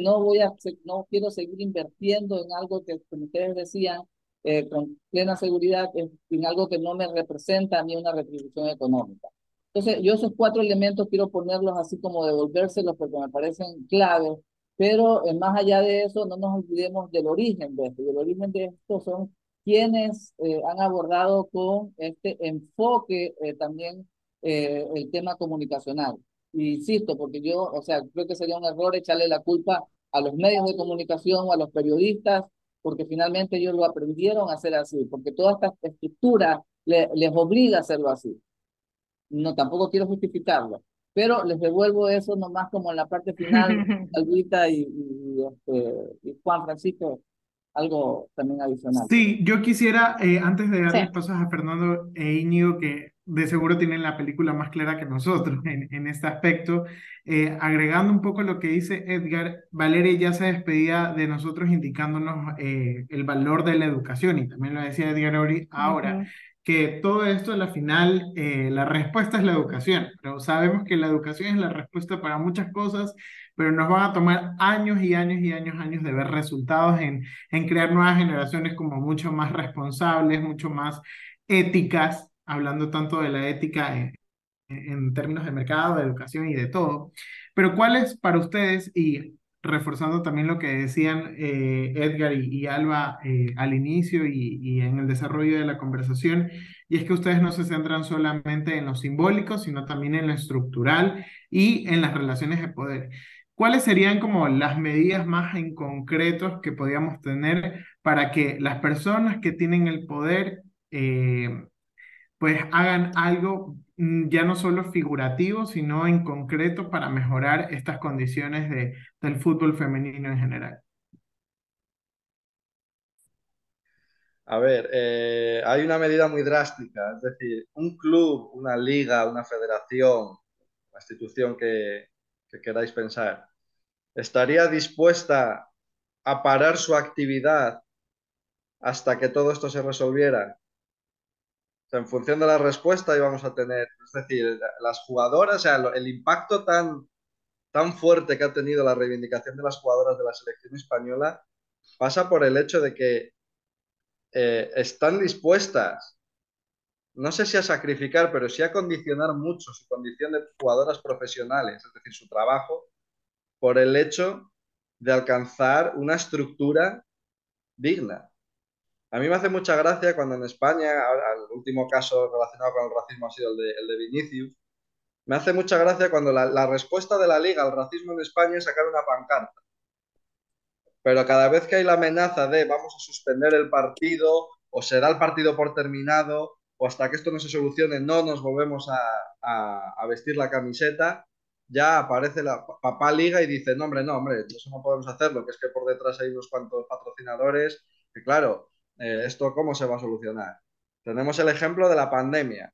no quiero seguir invirtiendo en algo que, como ustedes decían, con plena seguridad, en algo que no me representa a mí una retribución económica. Entonces, yo esos cuatro elementos quiero ponerlos así como devolvérselos porque me parecen claves, pero más allá de eso, no nos olvidemos del origen de esto. Y el origen de esto son quienes han abordado con este enfoque también el tema comunicacional. Y insisto, porque yo, o sea, creo que sería un error echarle la culpa a los medios de comunicación o a los periodistas, porque finalmente ellos lo aprendieron a hacer así, porque toda esta estructura les obliga a hacerlo así. No, tampoco quiero justificarlo, pero les devuelvo eso nomás como en la parte final, Albita y Juan Francisco, algo también adicional. Sí, yo quisiera, antes de Sí. darles pasos a Fernando e Íñigo, que de seguro tienen la película más clara que nosotros en este aspecto, agregando un poco lo que dice Edgar, Valeria ya se despedía de nosotros indicándonos el valor de la educación y también lo decía Edgar ahora, Ujú. que todo esto a la final, la respuesta es la educación, pero sabemos que la educación es la respuesta para muchas cosas, pero nos van a tomar años y años y años, años de ver resultados en crear nuevas generaciones como mucho más responsables, mucho más éticas, hablando tanto de la ética en términos de mercado, de educación y de todo. Pero ¿cuál es para ustedes, y reforzando también lo que decían Edgar y Alba al inicio y en el desarrollo de la conversación, y es que ustedes no se centran solamente en lo simbólico, sino también en lo estructural y en las relaciones de poder? ¿Cuáles serían como las medidas más en concretos que podríamos tener para que las personas que tienen el poder pues hagan algo ya no solo figurativo, sino en concreto para mejorar estas condiciones del fútbol femenino en general? A ver, hay una medida muy drástica, es decir, un club, una liga, una federación, la institución que queráis pensar, ¿estaría dispuesta a parar su actividad hasta que todo esto se resolviera? O sea, en función de la respuesta íbamos a tener, es decir, las jugadoras, o sea, el impacto tan fuerte que ha tenido la reivindicación de las jugadoras de la selección española pasa por el hecho de que están dispuestas, no sé si a sacrificar, pero sí a condicionar mucho su condición de jugadoras profesionales, es decir, su trabajo, por el hecho de alcanzar una estructura digna. A mí me hace mucha gracia cuando en España, el último caso relacionado con el racismo ha sido el de Vinicius, me hace mucha gracia cuando la respuesta de la liga al racismo en España es sacar una pancarta. Pero cada vez que hay la amenaza de vamos a suspender el partido o se da el partido por terminado o hasta que esto no se solucione no nos volvemos a vestir la camiseta, ya aparece la papá liga y dice, no, hombre, eso no podemos hacerlo, que es que por detrás hay unos cuantos patrocinadores, que claro, ¿esto cómo se va a solucionar? Tenemos el ejemplo de la pandemia.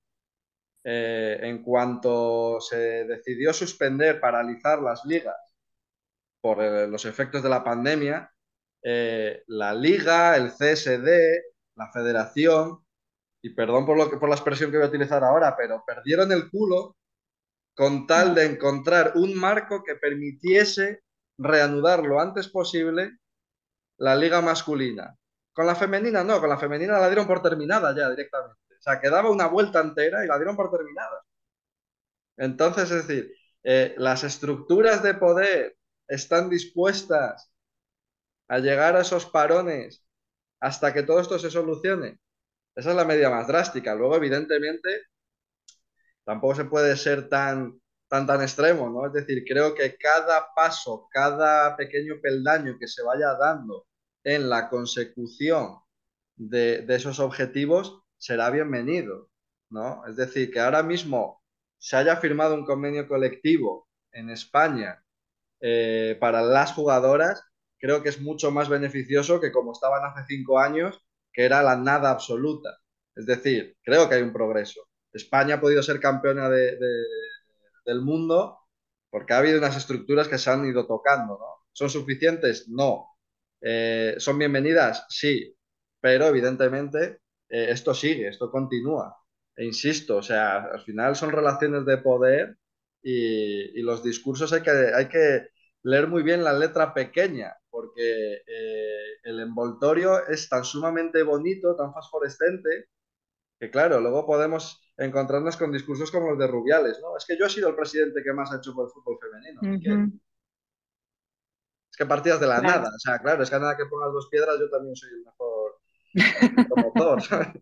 En cuanto se decidió suspender, paralizar las ligas por los efectos de la pandemia, la liga, el CSD, la federación, y perdón por la expresión que voy a utilizar ahora, pero perdieron el culo con tal de encontrar un marco que permitiese reanudar lo antes posible la liga masculina. Con la femenina no, con la femenina la dieron por terminada ya directamente. O sea, quedaba una vuelta entera y la dieron por terminada. Entonces, es decir, las estructuras de poder están dispuestas a llegar a esos parones hasta que todo esto se solucione. Esa es la medida más drástica. Luego, evidentemente, tampoco se puede ser tan extremo, ¿no? Es decir, creo que cada paso, cada pequeño peldaño que se vaya dando en la consecución de esos objetivos será bienvenido, ¿no? Es decir, que ahora mismo se haya firmado un convenio colectivo en España para las jugadoras, creo que es mucho más beneficioso que como estaban hace 5 años, que era la nada absoluta. Es decir, creo que hay un progreso. España ha podido ser campeona del mundo porque ha habido unas estructuras que se han ido tocando, ¿no? ¿Son suficientes? No. ¿Son bienvenidas? Sí. Pero evidentemente esto sigue, esto continúa. E insisto, o sea, al final son relaciones de poder y los discursos hay que leer muy bien la letra pequeña, porque el envoltorio es tan sumamente bonito, tan fosforescente, que claro, luego podemos encontrarnos con discursos como los de Rubiales, ¿no? Es que yo he sido el presidente que más ha hecho por el fútbol femenino. ¿Y qué? Ujú, Es que partías de la claro. nada, o sea, claro, es que a nada que pongas 2 piedras yo también soy el mejor promotor, ¿sabes?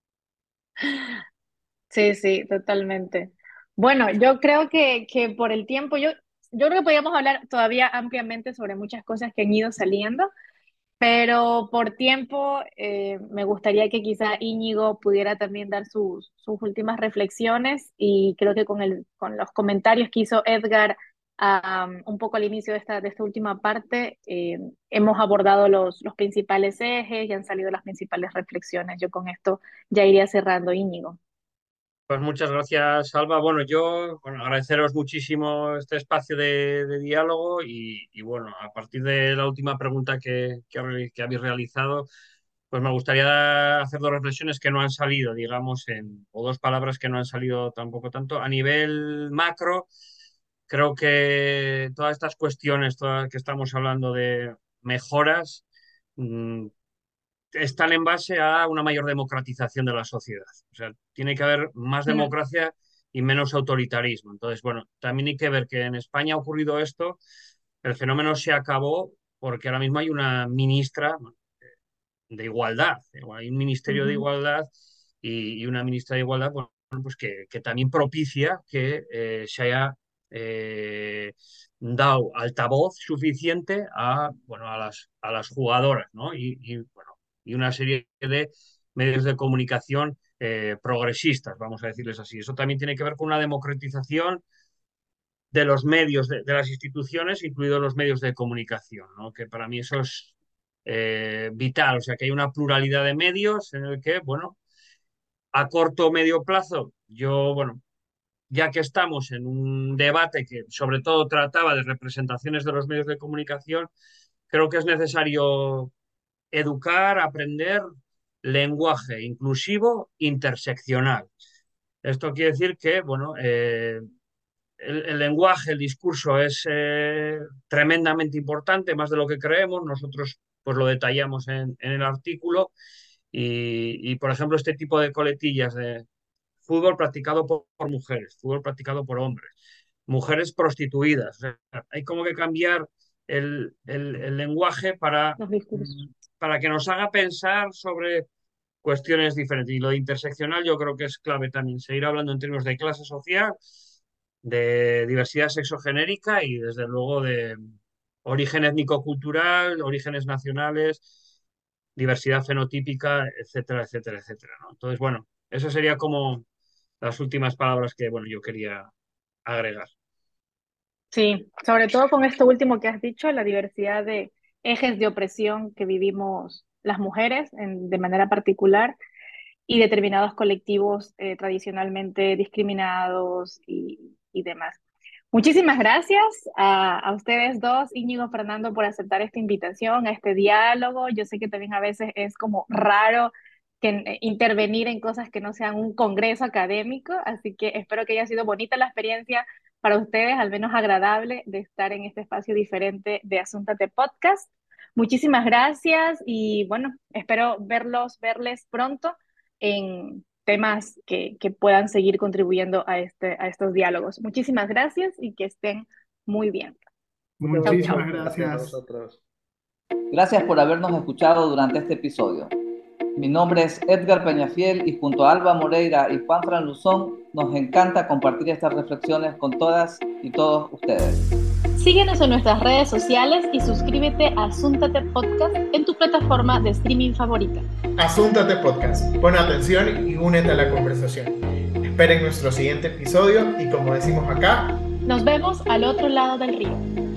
Sí, sí, totalmente. Bueno, yo creo que por el tiempo, yo creo que podríamos hablar todavía ampliamente sobre muchas cosas que han ido saliendo, pero por tiempo me gustaría que quizá Íñigo pudiera también dar sus últimas reflexiones y creo que con los comentarios que hizo Edgar un poco al inicio de esta última parte, hemos abordado los principales ejes y han salido las principales reflexiones. Yo con esto ya iría cerrando, Íñigo. Pues muchas gracias, Alba. Bueno, yo agradeceros muchísimo este espacio de diálogo y, bueno, a partir de la última pregunta que habéis realizado, pues me gustaría hacer dos reflexiones que no han salido, digamos, o dos palabras que no han salido tampoco tanto. A nivel macro, creo que todas estas cuestiones, todas que estamos hablando de mejoras, mm, están en base a una mayor democratización de la sociedad. O sea, tiene que haber más Mm, democracia y menos autoritarismo. Entonces, bueno, también hay que ver que en España ha ocurrido esto, el fenómeno se acabó porque ahora mismo hay una ministra de igualdad, hay un ministerio de ujú. igualdad y una ministra de igualdad, bueno, pues que también propicia que se haya dado altavoz suficiente bueno, a las jugadoras, ¿no? Bueno, y una serie de medios de comunicación progresistas, vamos a decirles así. Eso también tiene que ver con una democratización de los medios, de las instituciones, incluidos los medios de comunicación, ¿no? Que para mí eso es vital, o sea, que hay una pluralidad de medios en el que, bueno, a corto o medio plazo, yo, bueno, ya que estamos en un debate que sobre todo trataba de representaciones de los medios de comunicación, creo que es necesario educar, aprender lenguaje inclusivo interseccional. Esto quiere decir que, bueno, el lenguaje, el discurso es tremendamente importante, más de lo que creemos. Nosotros pues lo detallamos en el artículo y, por ejemplo, este tipo de coletillas de fútbol practicado por mujeres, fútbol practicado por hombres, mujeres prostituidas. O sea, hay como que cambiar el lenguaje para, Los discursos. para que nos haga pensar sobre cuestiones diferentes. Y lo de interseccional yo creo que es clave también, seguir hablando en términos de clase social, de diversidad sexogenérica y desde luego de origen étnico-cultural, orígenes nacionales, diversidad fenotípica, etcétera, etcétera, etcétera, ¿no? Entonces, bueno, eso sería como las últimas palabras que, bueno, yo quería agregar. Sí, sobre todo con esto último que has dicho, la diversidad de ejes de opresión que vivimos las mujeres de manera particular y determinados colectivos tradicionalmente discriminados y demás. Muchísimas gracias a ustedes dos, Íñigo, Fernando, por aceptar esta invitación a este diálogo. Yo sé que también a veces es como raro intervenir en cosas que no sean un congreso académico, así que espero que haya sido bonita la experiencia para ustedes, al menos agradable, de estar en este espacio diferente de Asúntate Podcast. Muchísimas gracias y bueno, espero verles pronto en temas que puedan seguir contribuyendo a estos diálogos. Muchísimas gracias y que estén muy bien. Chau, Muchísimas chau. Gracias a gracias. vosotros. Gracias por habernos escuchado durante este episodio. Mi nombre es Edgar Peñafiel y junto a Alba Moreira y Juan Fran Luzón nos encanta compartir estas reflexiones con todas y todos ustedes. Síguenos en nuestras redes sociales y suscríbete a Asúntate Podcast en tu plataforma de streaming favorita. Asúntate Podcast. Pon atención y únete a la conversación. Esperen nuestro siguiente episodio y como decimos acá, Nos vemos al otro lado del río.